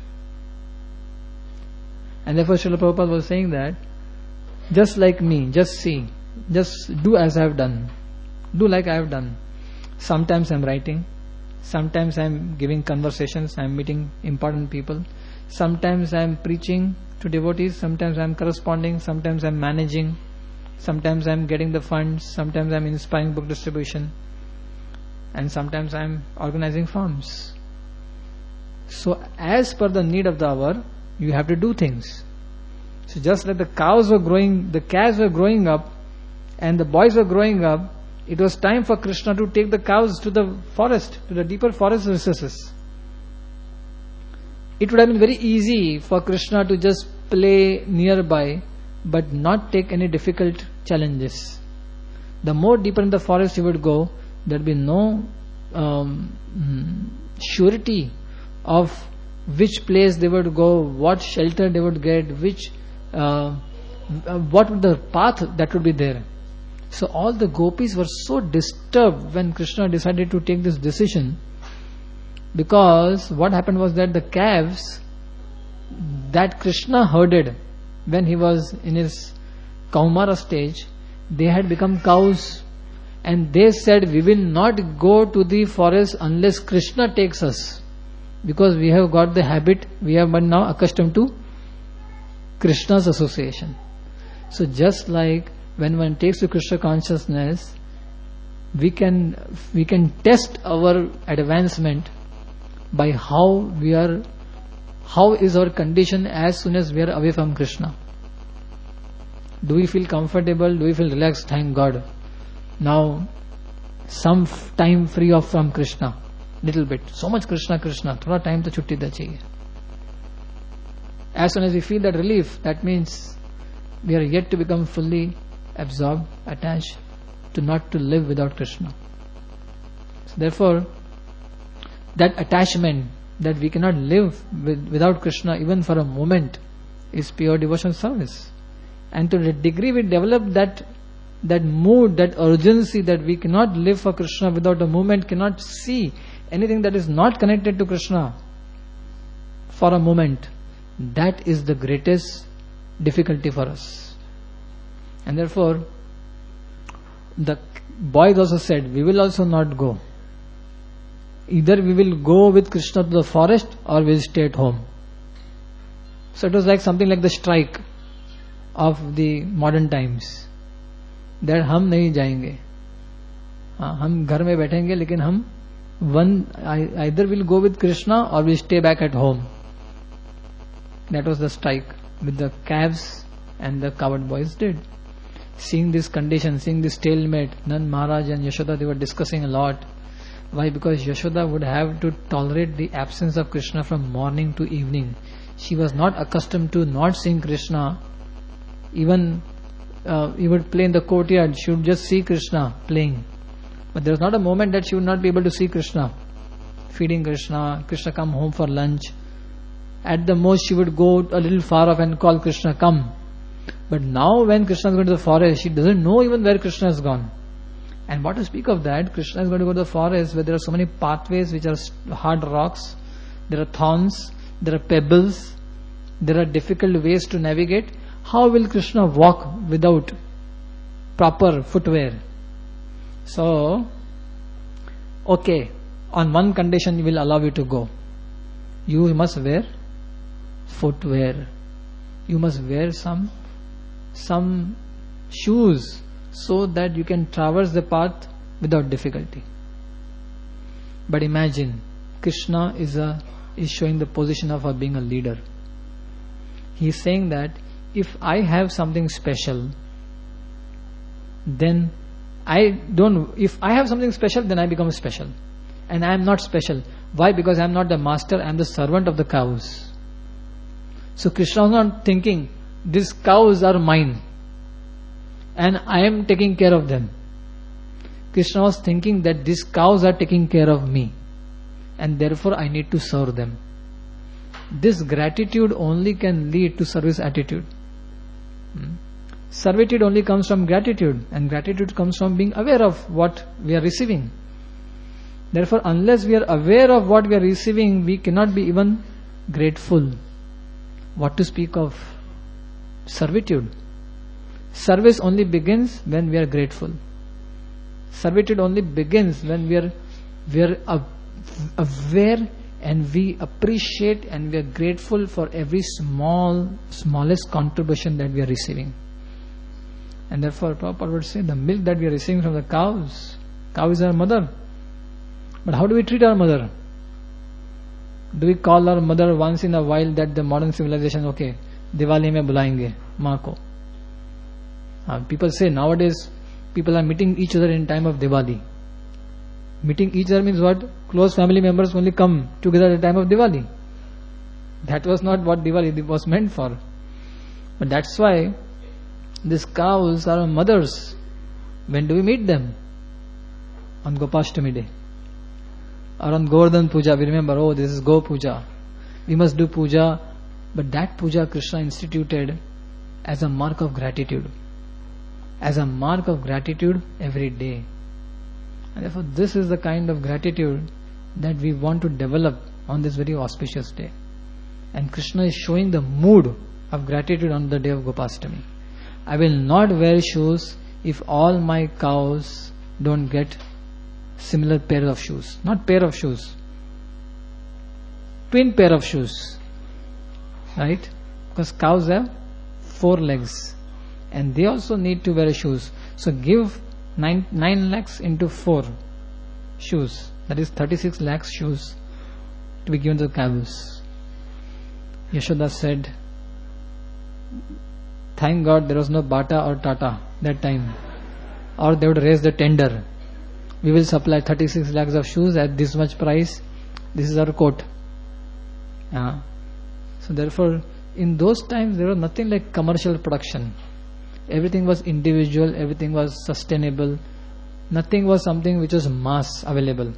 And therefore Srila Prabhupada was saying that, just like me, just see, just do as I have done. Do like I have done. Sometimes I'm writing. Sometimes I'm giving conversations. I'm meeting important people. Sometimes I'm preaching to devotees. Sometimes I'm corresponding. Sometimes I'm managing. Sometimes I'm getting the funds. Sometimes I'm inspiring book distribution. And sometimes I'm organizing farms. So as per the need of the hour, you have to do things. So just like the calves were growing up, and the boys were growing up, it was time for Krishna to take the cows to the forest, to the deeper forest recesses. It would have been very easy for Krishna to just play nearby, but not take any difficult challenges. The more deeper in the forest he would go, there would be no surety of which place they would go, what shelter they would get, what would the path that would be there. So all the gopis were so disturbed when Krishna decided to take this decision, because what happened was that the calves that Krishna herded when he was in his Kaumara stage, they had become cows, and they said, we will not go to the forest unless Krishna takes us, because we have got the habit, we have been now accustomed to Krishna's association. So just like when one takes to Krishna consciousness, we can test our advancement by how is our condition as soon as we are away from Krishna. Do we feel comfortable? Do we feel relaxed? Thank God. Now some time free off from Krishna, little bit. So much Krishna, thoda time to chutti da chahiye. As soon as we feel that relief, that means we are yet to become fully absorbed, attached, not to live without Krishna. So therefore, that attachment that we cannot live without Krishna even for a moment is pure devotional service. And to the degree we develop that mood, that urgency that we cannot live for Krishna without a moment, cannot see anything that is not connected to Krishna for a moment, that is the greatest difficulty for us. And therefore, the boys also said, we will also not go. Either we will go with Krishna to the forest or we will stay at home. So it was like something like the strike of the modern times. That हम नहीं जाएंगे, हम घर में बैठेंगे, लेकिन हम either will go with Krishna or we stay back at home. That was the strike with the calves and the coward boys did. Seeing this condition, seeing this stalemate, Nand Maharaj and Yashoda, they were discussing a lot. Why? Because Yashoda would have to tolerate the absence of Krishna from morning to evening. She was not accustomed to not seeing Krishna. Even he would play in the courtyard, she would just see Krishna playing. But there was not a moment that she would not be able to see Krishna. Feeding Krishna, Krishna come home for lunch. At the most she would go a little far off and call Krishna, come. But now when Krishna is going to the forest, she doesn't know even where Krishna has gone. And what to speak of that, Krishna is going to go to the forest where there are so many pathways which are hard rocks, there are thorns, there are pebbles, there are difficult ways to navigate. How will Krishna walk without proper footwear? So, okay, on one condition we will allow you to go. You must wear footwear. You must wear some shoes so that you can traverse the path without difficulty. But imagine, Krishna is showing the position of being a leader. He is saying that if I have something special, then if I have something special, then I become special. And I am not special. Why? Because I am not the master, I am the servant of the cows. So Krishna was not thinking, these cows are mine and I am taking care of them. Krishna was thinking that these cows are taking care of me and therefore I need to serve them. This gratitude only can lead to service attitude. Servitude only comes from gratitude, and gratitude comes from being aware of what we are receiving. Therefore, unless we are aware of what we are receiving, we cannot be even grateful. What to speak of servitude? Service only begins when we are grateful. Servitude only begins when we are aware and we appreciate and we are grateful for every smallest contribution that we are receiving. And therefore Prabhupada would say the milk that we are receiving from the cows, cow is our mother. But how do we treat our mother? Do we call our mother once in a while that the modern civilization, okay, Diwali mein bulayenge maa ko? People say nowadays people are meeting each other in time of Diwali. Meeting each other means what? Close family members only come together at the time of Diwali. That was not what Diwali was meant for. But that's why these cows are our mothers. When do we meet them? On Gopashtami day. Or on Govardhan Puja, we remember, oh, this is Go Puja. We must do puja. But that puja Krishna instituted as a mark of gratitude. As a mark of gratitude every day. And therefore this is the kind of gratitude that we want to develop on this very auspicious day. And Krishna is showing the mood of gratitude on the day of Gopashtami. I will not wear shoes if all my cows don't get similar pair of shoes. Not pair of shoes. Twin pair of shoes. Right? Because cows have 4 legs. And they also need to wear shoes. So give 9 lakhs into 4 shoes. That is 36 lakhs shoes to be given to the cows. Yashoda said, thank God there was no Bata or Tata that time. Or they would raise the tender. We will supply 36 lakhs of shoes at this much price. This is our quote. So therefore, in those times there was nothing like commercial production. Everything was individual, everything was sustainable. Nothing was something which was mass available.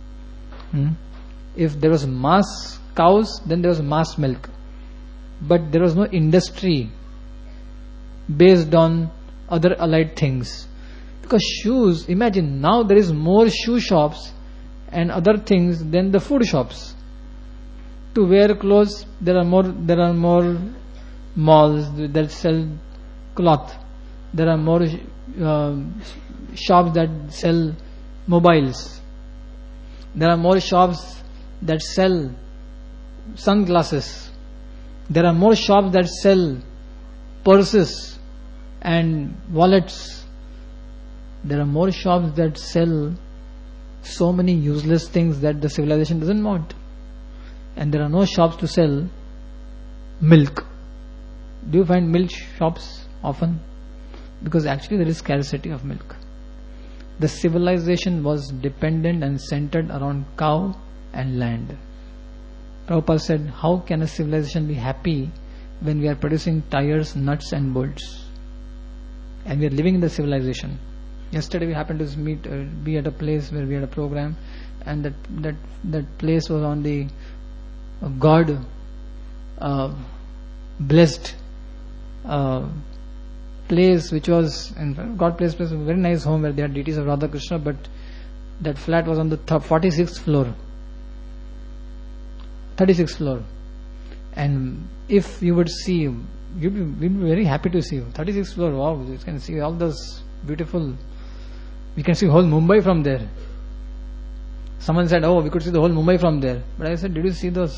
If there was mass cows, then there was mass milk. But there was no industry based on other allied things. Because shoes, imagine now there is more shoe shops and other things than the food shops. To wear clothes, there are more malls that sell cloth. There are more shops that sell mobiles. There are more shops that sell sunglasses. There are more shops that sell purses and wallets. There are more shops that sell so many useless things that the civilization doesn't want. And there are no shops to sell milk. Do you find milk shops often? Because actually there is scarcity of milk. The civilization was dependent and centered around cow and land. Prabhupada said, how can a civilization be happy when we are producing tires, nuts and bolts? And we are living in the civilization. Yesterday we happened to be at a place where we had a program, and that place was on the God blessed place, which was in God blessed place, a very nice home where they had deities of Radha Krishna, but that flat was on the 46th floor. 36th floor. And if you would see, we'd be very happy to see you. 36th floor, wow, you can see all those beautiful, we can see whole Mumbai from there. Someone said, oh, we could see the whole Mumbai from there. But I said, did you see the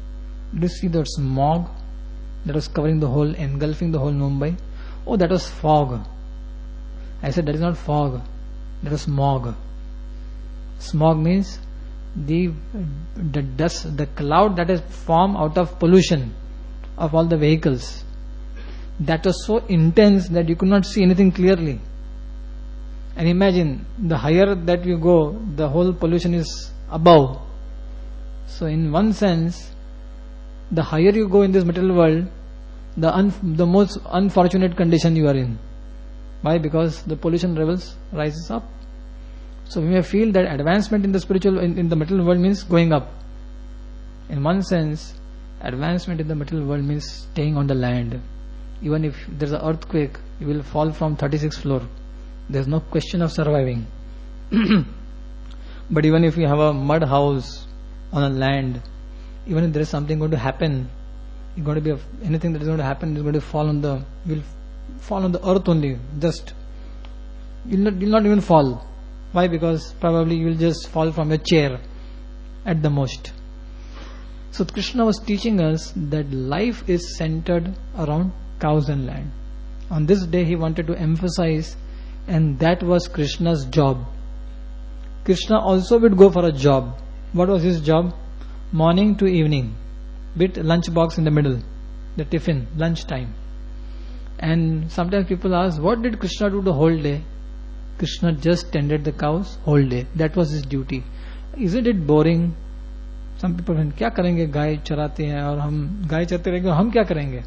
smog that was covering the whole, engulfing the whole Mumbai? Oh, that was fog. I said, that is not fog, that was smog. Smog means the dust, the cloud that is formed out of pollution of all the vehicles. That was so intense that you could not see anything clearly. And imagine, the higher that you go, the whole pollution is above. So in one sense, the higher you go in this material world, the most unfortunate condition you are in. Why? Because the pollution levels rises up. So we may feel that advancement in the spiritual, in the material world means going up. In one sense, advancement in the material world means staying on the land. Even if there's an earthquake, you will fall from 36th floor. There's no question of surviving. But even if you have a mud house on a land, even if there is something going to happen, anything that is going to happen is going to fall on the, will fall on the earth only, just you'll not even fall. Why? Because probably you will just fall from a chair at the most. So Krishna was teaching us that life is centered around cows and land. On this day he wanted to emphasize, and that was Krishna's job. Krishna also would go for a job. What was his job? Morning to evening, with lunch box in the middle, the tiffin, lunch time. And sometimes people ask, what did Krishna do the whole day? Krishna just tended the cows whole day. That was his duty. Isn't it boring? Some people think, क्या करेंगे, गाय चराते हैं और हम गाय चराते रहेंगे, हम क्या करेंगे?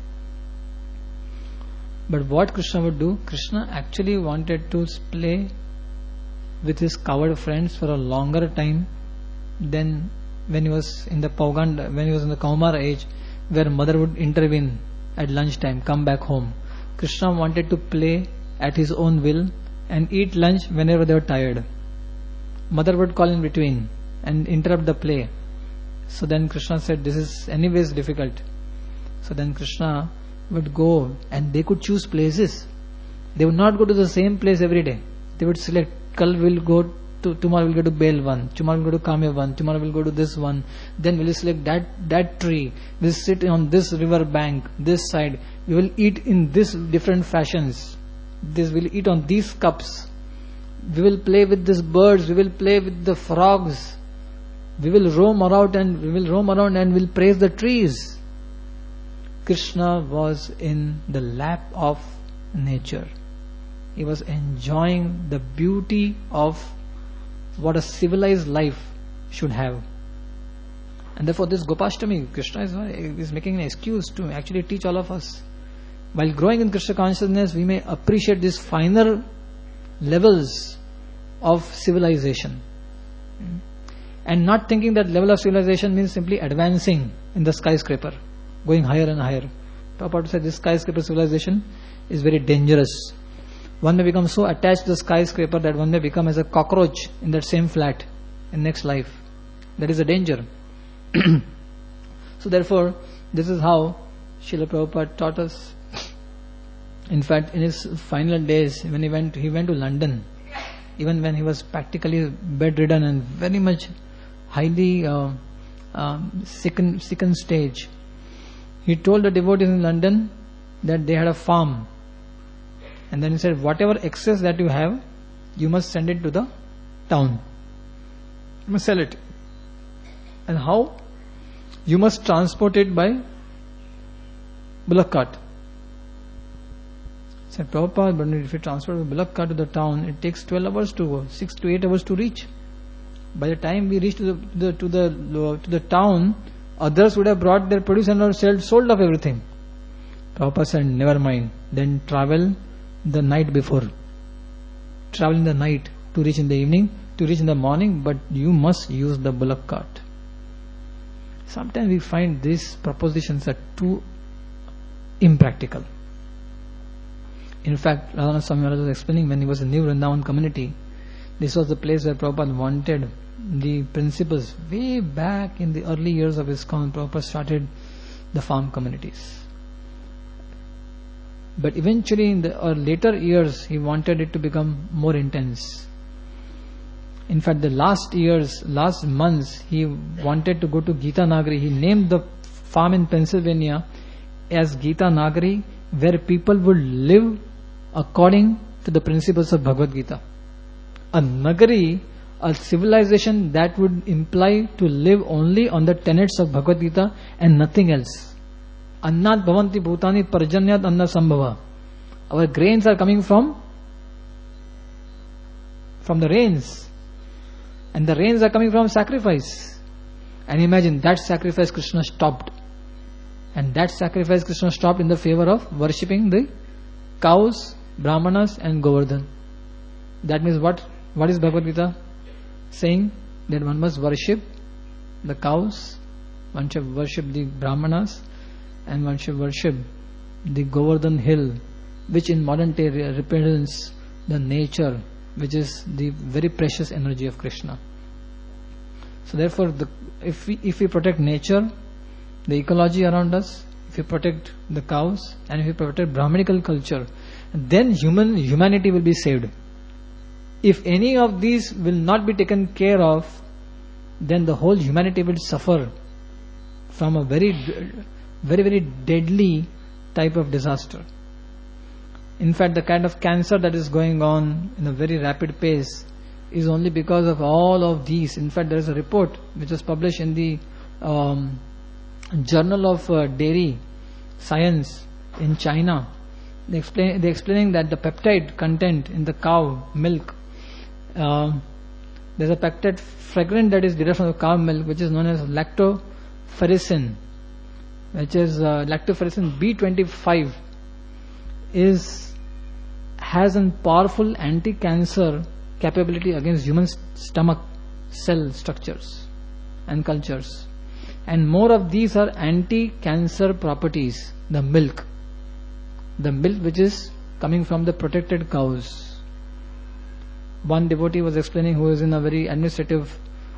But what Krishna would do? Krishna actually wanted to play with his coward friends for a longer time than when he was in the Pauganda, when he was in the Kaumar age, where mother would intervene at lunchtime, come back home. Krishna wanted to play at his own will and eat lunch whenever they were tired. Mother would call in between and interrupt the play. So then Krishna said, this is anyways difficult. So then Krishna would go, and they could choose places. They would not go to the same place every day. They would select, tomorrow we'll go to Bel 1, tomorrow we'll go to Kamya 1, tomorrow we'll go to this one, then we'll select that tree, we'll sit on this river bank, this side, we will eat in this different fashions, we'll eat on these cups, we will play with these birds, we will play with the frogs, we will roam around and we'll praise the trees. Krishna was in the lap of nature. He was enjoying the beauty of what a civilized life should have. And therefore this Gopashtami, Krishna is making an excuse to actually teach all of us. While growing in Krishna consciousness, we may appreciate these finer levels of civilization. And not thinking that level of civilization means simply advancing in the skyscraper, going higher and higher. Prabhupada said this skyscraper civilization is very dangerous. One may become so attached to the skyscraper that one may become as a cockroach in that same flat in next life. That is a danger. So therefore, this is how Srila Prabhupada taught us. In fact, in his final days, when he went to London, even when he was practically bedridden and very much highly sickened stage, he told the devotees in London that they had a farm. And then he said, whatever excess that you have, you must send it to the town. You must sell it. And how? You must transport it by bullock cart. He said, Prabhupada, but if you transport a bullock cart to the town, it takes 12 hours to go, 6 to 8 hours to reach. By the time we reach to the town, others would have brought their produce and sold off everything. Prabhupada said, never mind. Then travel the night before. Travel in the night to reach in the evening, to reach in the morning, but you must use the bullock cart. Sometimes we find these propositions are too impractical. In fact, Radhanath Swami Maharaj was explaining when he was in New Vrindavan community, this was the place where Prabhupada wanted the principles. Way back in the early years of ISKCON, Prabhupada started the farm communities. But eventually in the later years, he wanted it to become more intense. In fact, the last months, he wanted to go to Gita Nagari. He named the farm in Pennsylvania as Gita Nagari, where people would live according to the principles of Bhagavad Gita. A Nagari, a civilization that would imply to live only on the tenets of Bhagavad Gita and nothing else. Annat bhavanti bhutani parjanyat anna sambhava. Our grains are coming from the rains. And the rains are coming from sacrifice. And imagine that sacrifice Krishna stopped. And that sacrifice Krishna stopped in the favor of worshipping the cows, brahmanas and Govardhan. That means what is Bhagavad Gita saying? That one must worship the cows, one should worship the brahmanas, and one should worship the Govardhan hill, which in modern day represents the nature, which is the very precious energy of Krishna. So therefore, if we protect nature, the ecology around us, if we protect the cows, and if we protect Brahmanical culture, then humanity will be saved. If any of these will not be taken care of, then the whole humanity will suffer from a very, very, very deadly type of disaster. In fact, the kind of cancer that is going on in a very rapid pace is only because of all of these. In fact, there is a report which was published in the Journal of Dairy Science in China. They're explaining that the peptide content in the cow milk, there's a peptide fragment that is derived from the cow milk, which is known as lactoferricin, which is lactoferricin B25, has a powerful anti-cancer capability against human stomach cell structures and cultures. And more of these are anti-cancer properties. The milk which is coming from the protected cows. One devotee was explaining, who is in a very administrative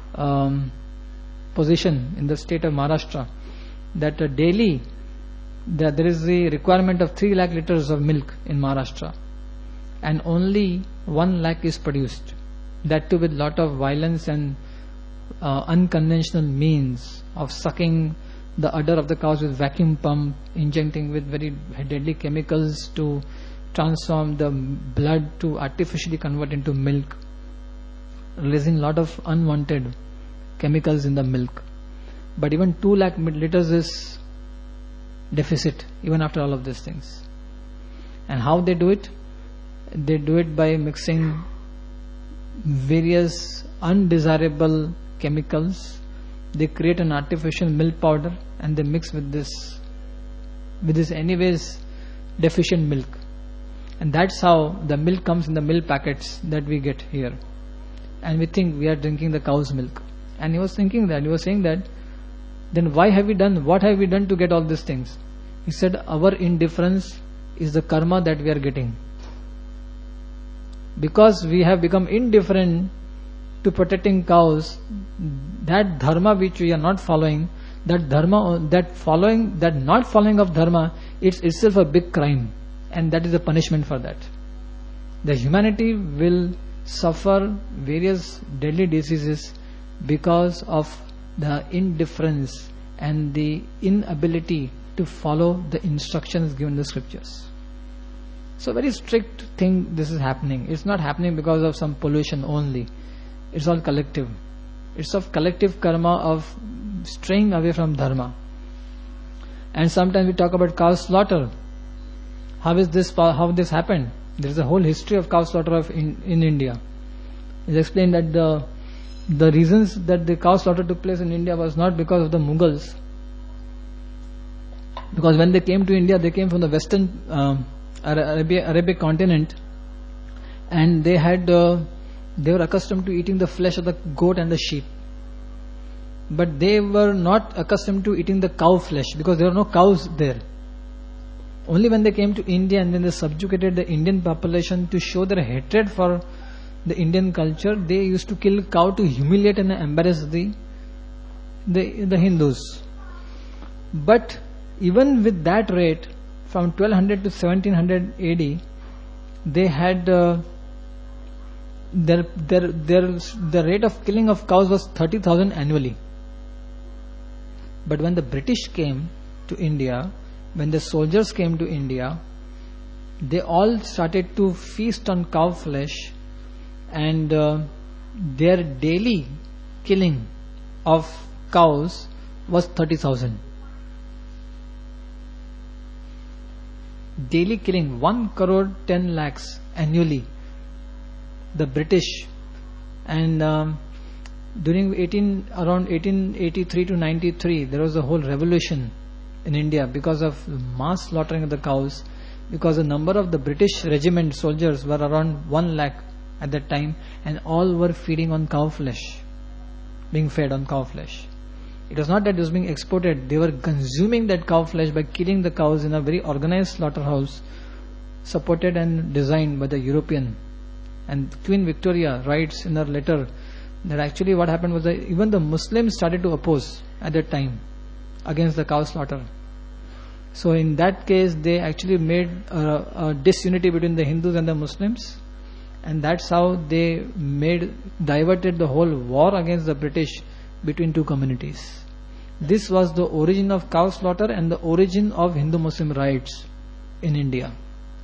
position in the state of Maharashtra, that daily there is the requirement of 3 lakh liters of milk in Maharashtra, and only 1 lakh is produced. That too with lot of violence and unconventional means of sucking the udder of the cows with vacuum pump, injecting with very deadly chemicals to transform the blood to artificially convert into milk, releasing lot of unwanted chemicals in the milk. But even 2 lakh liters is deficit even after all of these things. And how they do it? They do it by mixing various undesirable chemicals. They create an artificial milk powder and they mix with this anyways deficient milk. And that's how the milk comes in the milk packets that we get here. And we think we are drinking the cow's milk. And he was saying that, then what have we done to get all these things? He said, our indifference is the karma that we are getting. Because we have become indifferent to protecting cows, that dharma which we are not following, that not following of dharma, it's itself a big crime, and that is the punishment for that. The humanity will suffer various deadly diseases because of the indifference and the inability to follow the instructions given in the scriptures. So very strict thing this is happening. It's not happening because of some pollution only. It's all collective. It's of collective karma of straying away from dharma. And sometimes we talk about cow slaughter. How this happened? There is a whole history of cow slaughter in India. It's explained that the reasons that the cow slaughter took place in India was not because of the Mughals. Because when they came to India, they came from the western Arabic continent, and they were accustomed to eating the flesh of the goat and the sheep. But they were not accustomed to eating the cow flesh because there were no cows there. Only when they came to India and then they subjugated the Indian population to show their hatred for the Indian culture, they used to kill cow to humiliate and embarrass the Hindus. But even with that rate, from 1200 to 1700 AD, they had the rate of killing of cows was 30,000 annually. But when the British came to India, when the soldiers came to India, they all started to feast on cow flesh, and their daily killing of cows was 30,000. Daily killing 1 crore 10 lakhs annually. The British, and during around 1883 to 93, there was a whole revolution in India because of mass slaughtering of the cows, because the number of the British regiment soldiers were around 1 lakh at that time, and all were feeding on cow flesh, being fed on cow flesh. It was not that it was being exported, they were consuming that cow flesh by killing the cows in a very organized slaughterhouse, supported and designed by the European. And Queen Victoria writes in her letter that actually what happened was that even the Muslims started to oppose at that time against the cow slaughter. So in that case, they actually made a disunity between the Hindus and the Muslims, and that's how they diverted the whole war against the British between two communities. This was the origin of cow slaughter and the origin of Hindu-Muslim riots in India.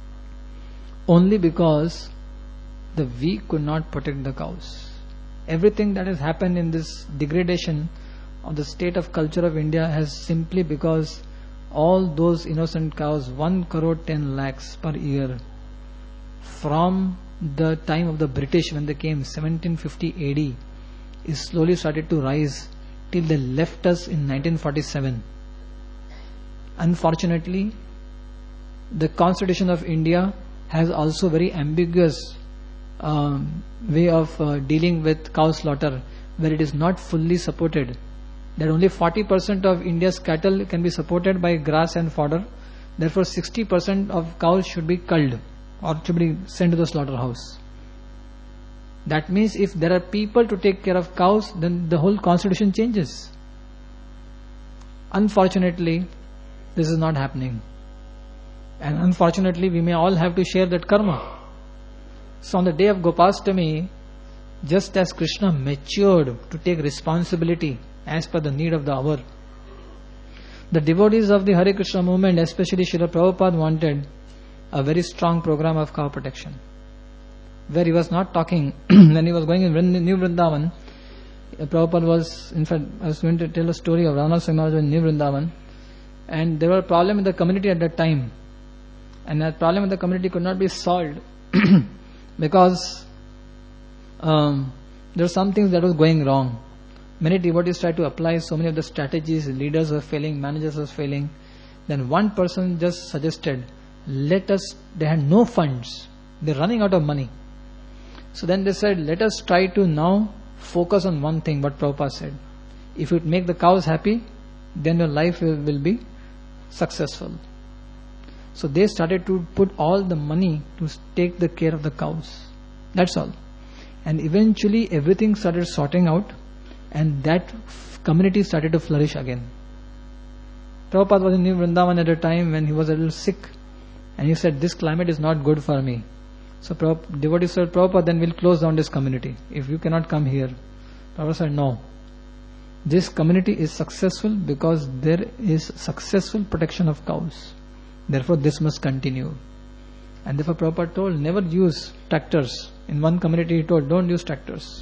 Only because the weak could not protect the cows. Everything that has happened in this degradation of the state of culture of India has simply because all those innocent cows, 1 crore 10 lakhs per year, from the time of the British when they came 1750 AD, is slowly started to rise till they left us in 1947. Unfortunately, the Constitution of India has also very ambiguous way of dealing with cow slaughter, where it is not fully supported. That only 40% of India's cattle can be supported by grass and fodder. Therefore, 60% of cows should be culled or should be sent to the slaughterhouse. That means if there are people to take care of cows, then the whole constitution changes. Unfortunately, this is not happening. And unfortunately, we may all have to share that karma. So on the day of Gopastami, just as Krishna matured to take responsibility as per the need of the hour, the devotees of the Hare Krishna movement, especially Srila Prabhupada, wanted a very strong program of cow protection, where he was not talking when he was going in New Vrindavan. Prabhupada was, in fact, I was going to tell a story of Rana Maharaj in New Vrindavan, and there was a problem in the community at that time, and that problem in the community could not be solved because there were some things that was going wrong. Many devotees tried to apply so many of the strategies, leaders were failing, managers were failing. Then one person just suggested, they had no funds, they're running out of money. So then they said, let us try to now focus on one thing, what Prabhupada said. If you make the cows happy, then your life will be successful. So they started to put all the money to take the care of the cows. That's all. And eventually everything started sorting out, and that community started to flourish again. Prabhupada was in New Vrindavan at a time when he was a little sick, and he said, this climate is not good for me. So devotees said, Prabhupada, then we'll close down this community if you cannot come here. Prabhupada said, no. This community is successful because there is successful protection of cows. Therefore, this must continue. And therefore, Prabhupada told, never use tractors. In one community, he told, don't use tractors.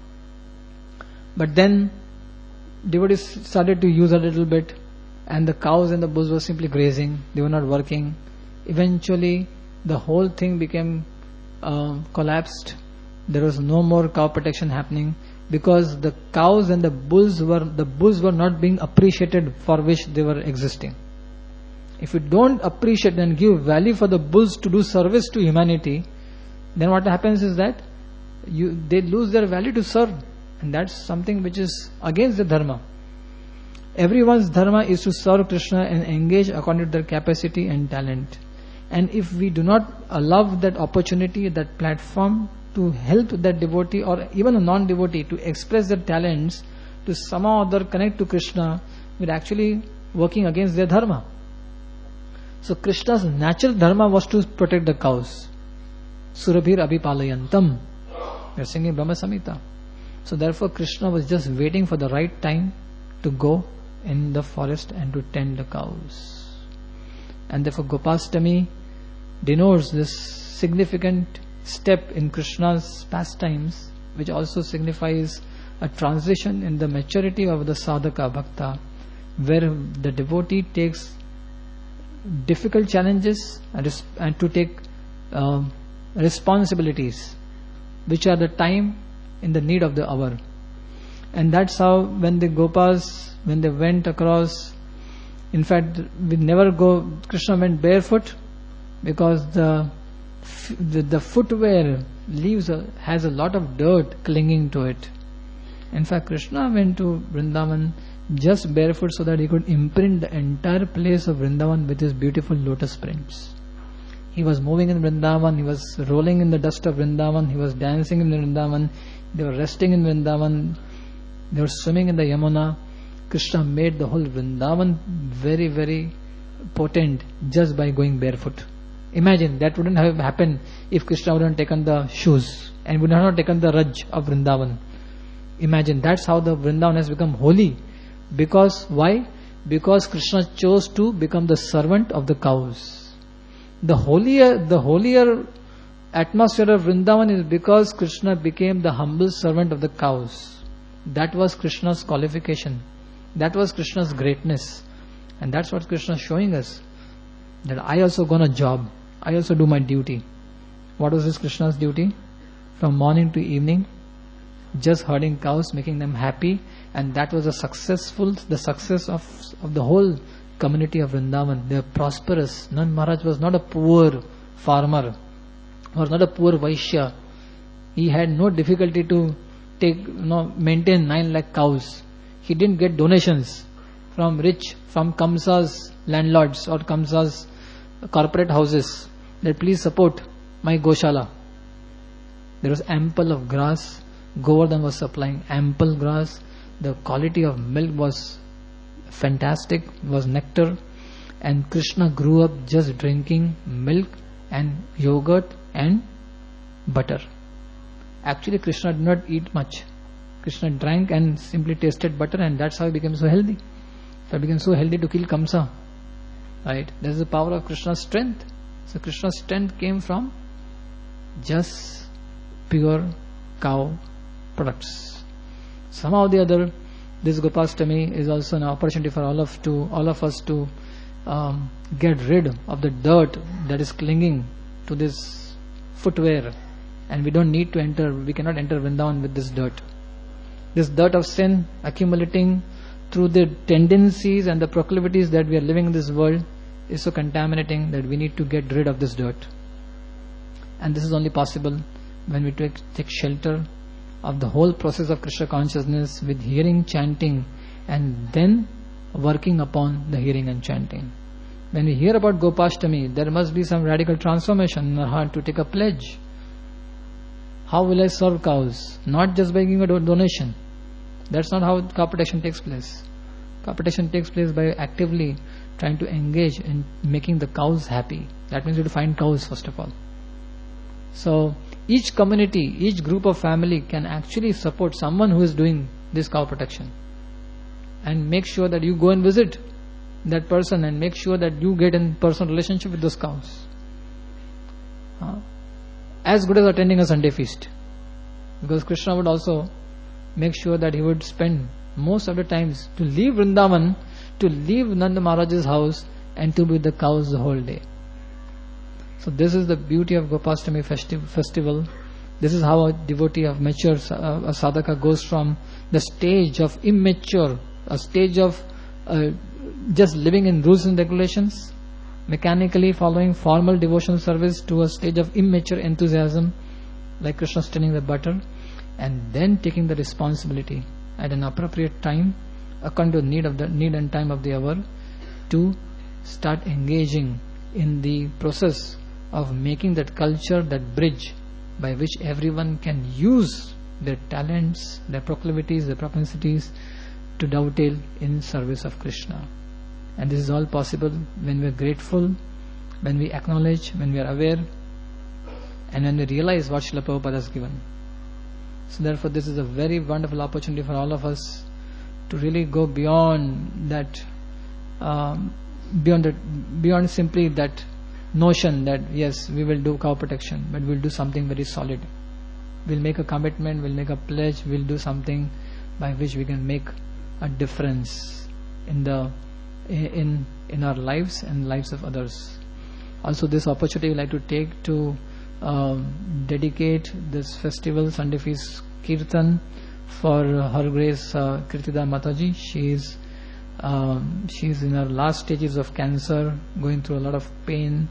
But then, devotees started to use a little bit, and the cows and the bulls were simply grazing. They were not working. Eventually, the whole thing became collapsed. There was no more cow protection happening because the cows and the bulls were not being appreciated for which they were existing. If you don't appreciate and give value for the bulls to do service to humanity, then what happens is that they lose their value to serve, and that's something which is against the dharma. Everyone's dharma is to serve Krishna and engage according to their capacity and talent. And if we do not allow that opportunity, that platform to help that devotee or even a non-devotee to express their talents, to somehow or other connect to Krishna, we're actually working against their dharma. So Krishna's natural dharma was to protect the cows. Surabhir abhipalayantam. We are singing Brahma Samhita. So therefore Krishna was just waiting for the right time to go in the forest and to tend the cows. And therefore Gopastami denotes this significant step in Krishna's pastimes, which also signifies a transition in the maturity of the sadhaka bhakta, where the devotee takes difficult challenges and to take responsibilities which are the time in the need of the hour. And that's how when the Gopas, when they went across, in fact Krishna went barefoot because the footwear has a lot of dirt clinging to it. In fact, Krishna went to Vrindavan just barefoot so that he could imprint the entire place of Vrindavan with his beautiful lotus prints. He was moving in Vrindavan, he was rolling in the dust of Vrindavan, he was dancing in Vrindavan, they were resting in Vrindavan, they were swimming in the Yamuna. Krishna made the whole Vrindavan very, very potent just by going barefoot. Imagine, that wouldn't have happened if Krishna wouldn't have taken the shoes and would not have taken the Raj of Vrindavan. Imagine, that's how the Vrindavan has become holy. Because, why? Because Krishna chose to become the servant of the cows. The holier atmosphere of Vrindavan is because Krishna became the humble servant of the cows. That was Krishna's qualification. That was Krishna's greatness. And that's what Krishna is showing us. That I also go on a job. I also do my duty. What was this Krishna's duty? From morning to evening, just herding cows, making them happy. And that was the success of the whole community of Vrindavan. They were prosperous. Nand Maharaj was not a poor farmer, was not a poor Vaishya. He had no difficulty to maintain 9 lakh cows. He didn't get donations from Kamsa's landlords or Kamsa's corporate houses that please support my Goshala. There was ample of grass. Govardhan was supplying ample grass. The quality of milk was fantastic, was nectar. And Krishna grew up just drinking milk and yogurt and butter. Actually, Krishna did not eat much. Krishna drank and simply tasted butter, and that's how he became so healthy. So he became so healthy to kill Kamsa. Right? This is the power of Krishna's strength. So Krishna's strength came from just pure cow products. Somehow or the other, this Gopastami is also an opportunity for all of us to get rid of the dirt that is clinging to this footwear, and we don't need to enter. We cannot enter Vrindavan with this dirt. This dirt of sin accumulating through the tendencies and the proclivities that we are living in this world is so contaminating that we need to get rid of this dirt. And this is only possible when we take shelter of the whole process of Krishna consciousness with hearing, chanting, and then working upon the hearing and chanting. When we hear about Gopashtami, there must be some radical transformation in our heart to take a pledge. How will I serve cows? Not just by giving a donation. That's not how cow protection takes place. Cow protection takes place by actively trying to engage in making the cows happy. That means you have to find cows first of all. So each community, each group of family can actually support someone who is doing this cow protection, and make sure that you go and visit that person and make sure that you get in personal relationship with those cows. As good as attending a Sunday feast, because Krishna would also make sure that he would spend most of the times to leave Vrindavan, to leave Nanda Maharaj's house, and to be with the cows the whole day. So this is the beauty of Gopastami festival. This is how a devotee of mature a sadhaka goes from the stage of immature, a stage of just living in rules and regulations, mechanically following formal devotional service, to a stage of immature enthusiasm, like Krishna stirring the butter, and then taking the responsibility at an appropriate time, according to the need and time of the hour, to start engaging in the process of making that culture, that bridge by which everyone can use their talents, their proclivities, their propensities to dovetail in service of Krishna. And this is all possible when we are grateful, when we acknowledge, when we are aware, and when we realize what Srila Prabhupada has given. So therefore this is a very wonderful opportunity for all of us to really go beyond that, beyond simply that notion that yes, we will do cow protection, but we'll do something very solid. We'll make a commitment, we'll make a pledge, we'll do something by which we can make a difference in our lives and lives of others. Also this opportunity I like to take to dedicate this festival, Sunday Feast Kirtan, for Her Grace Kirtida Mataji. She's in her last stages of cancer, going through a lot of pain,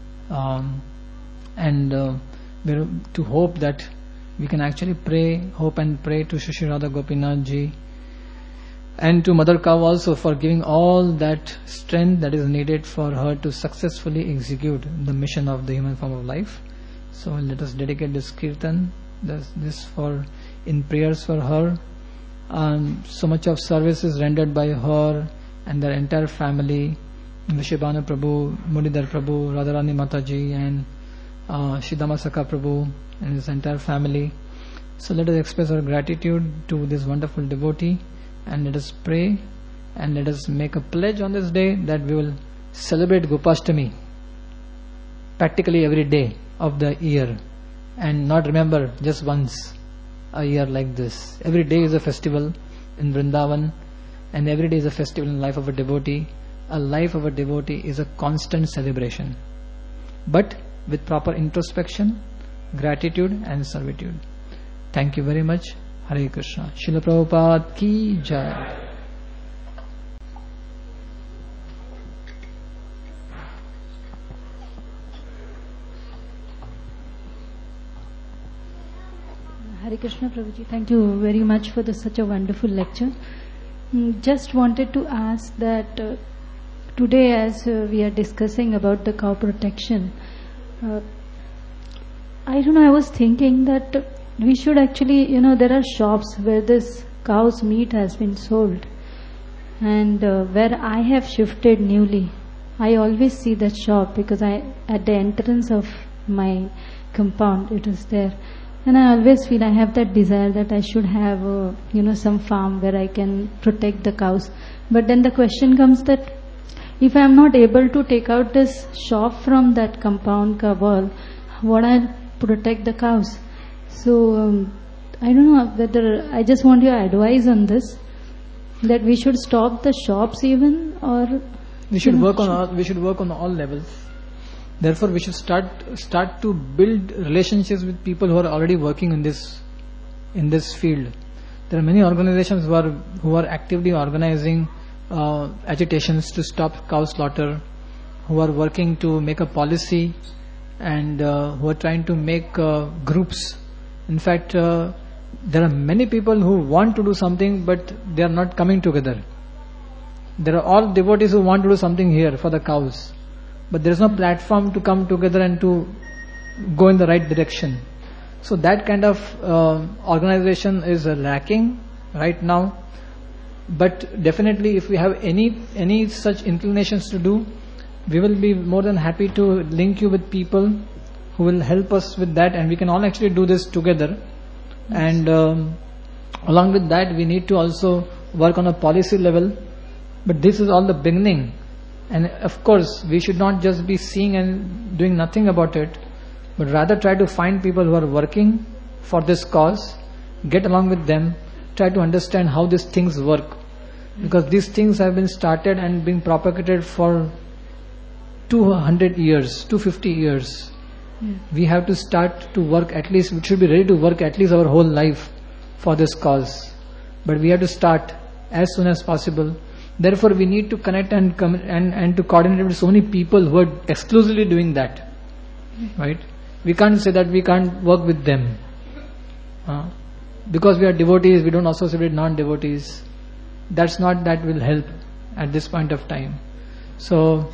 and we're to hope that we can actually hope and pray to Shri Radha Gopinath Ji and to Mother Cow also for giving all that strength that is needed for her to successfully execute the mission of the human form of life. So let us dedicate this Kirtan, this for in prayers for her. So much of service is rendered by her and their entire family Vishwabhanu Prabhu, Mudidhar Prabhu, Radharani Mataji, and Shidama Prabhu and his entire family. So let us express our gratitude to this wonderful devotee, and let us pray, and let us make a pledge on this day that we will celebrate Gopashtami practically every day of the year, and not remember just once a year like this. Every day is a festival in Vrindavan, and every day is a festival in the life of a devotee. A life of a devotee is a constant celebration, but with proper introspection, gratitude and servitude. Thank you very much. Hare Krishna. Srila Prabhupada ki jai. Hare Krishna Prabhuji, thank you very much for such a wonderful lecture. Just wanted to ask that today as we are discussing about the cow protection, I don't know, I was thinking that we should actually, there are shops where this cow's meat has been sold, and where I have shifted newly, I always see that shop because at the entrance of my compound it is there. And I always feel I have that desire that I should have, some farm where I can protect the cows. But then the question comes that if I am not able to take out this shop from that compound ka wall, what I'll protect the cows? So I don't know whether, I just want your advice on this, that we should stop the shops even, or we should work on all levels. Therefore, we should start to build relationships with people who are already working in this field. There are many organizations who are actively organizing agitations to stop cow slaughter, who are working to make a policy, and who are trying to make groups. In fact, there are many people who want to do something, but they are not coming together. There are all devotees who want to do something here for the cows, but there is no platform to come together and to go in the right direction. So that kind of organization is lacking right now. But definitely, if we have any such inclinations to do, we will be more than happy to link you with people who will help us with that, and we can all actually do this together. Yes. And along with that, we need to also work on a policy level. But this is all the beginning. And of course, we should not just be seeing and doing nothing about it, but rather try to find people who are working for this cause, get along with them, try to understand how these things work. Because these things have been started and been propagated for 200 years, 250 years. We have to start to work at least, we should be ready to work at least our whole life for this cause. But we have to start as soon as possible. Therefore, we need to connect and to coordinate with so many people who are exclusively doing that. Right? We can't say that we can't work with them. Because we are devotees, we don't associate with non-devotees. That will help at this point of time. So,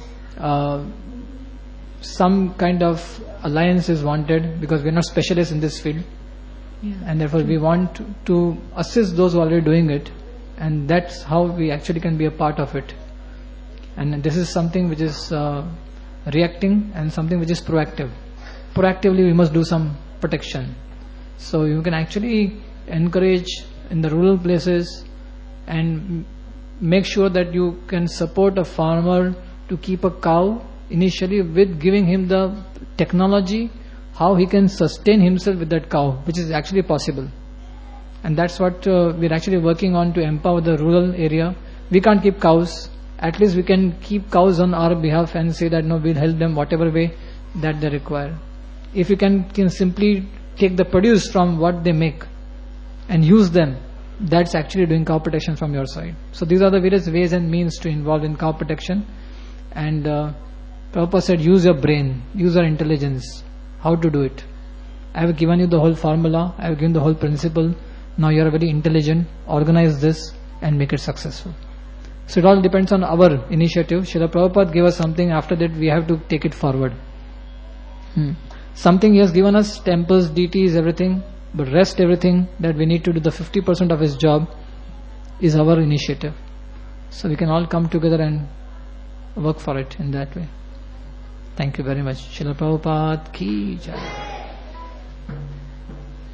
some kind of alliance is wanted, because we are not specialists in this field. And therefore, we want to assist those who are already doing it. And that's how we actually can be a part of it. And this is something which is reacting and something which is proactive. Proactively, we must do some protection. So you can actually encourage in the rural places and make sure that you can support a farmer to keep a cow initially, with giving him the technology how he can sustain himself with that cow, which is actually possible. And that's what we're actually working on, to empower the rural area. We can't keep cows. At least we can keep cows on our behalf and say that no, we'll help them whatever way that they require. If you can simply take the produce from what they make and use them, that's actually doing cow protection from your side. So these are the various ways and means to involve in cow protection. And Prabhupada said, use your brain, use your intelligence, how to do it. I have given you the whole formula, I have given the whole principle. Now you are very intelligent, organize this and make it successful. So it all depends on our initiative. Srila Prabhupada gave us something, after that we have to take it forward. Something he has given us, temples, deities, everything, but rest everything that we need to do, the 50% of his job, is our initiative. So we can all come together and work for it in that way. Thank you very much. Srila Prabhupada ki jai.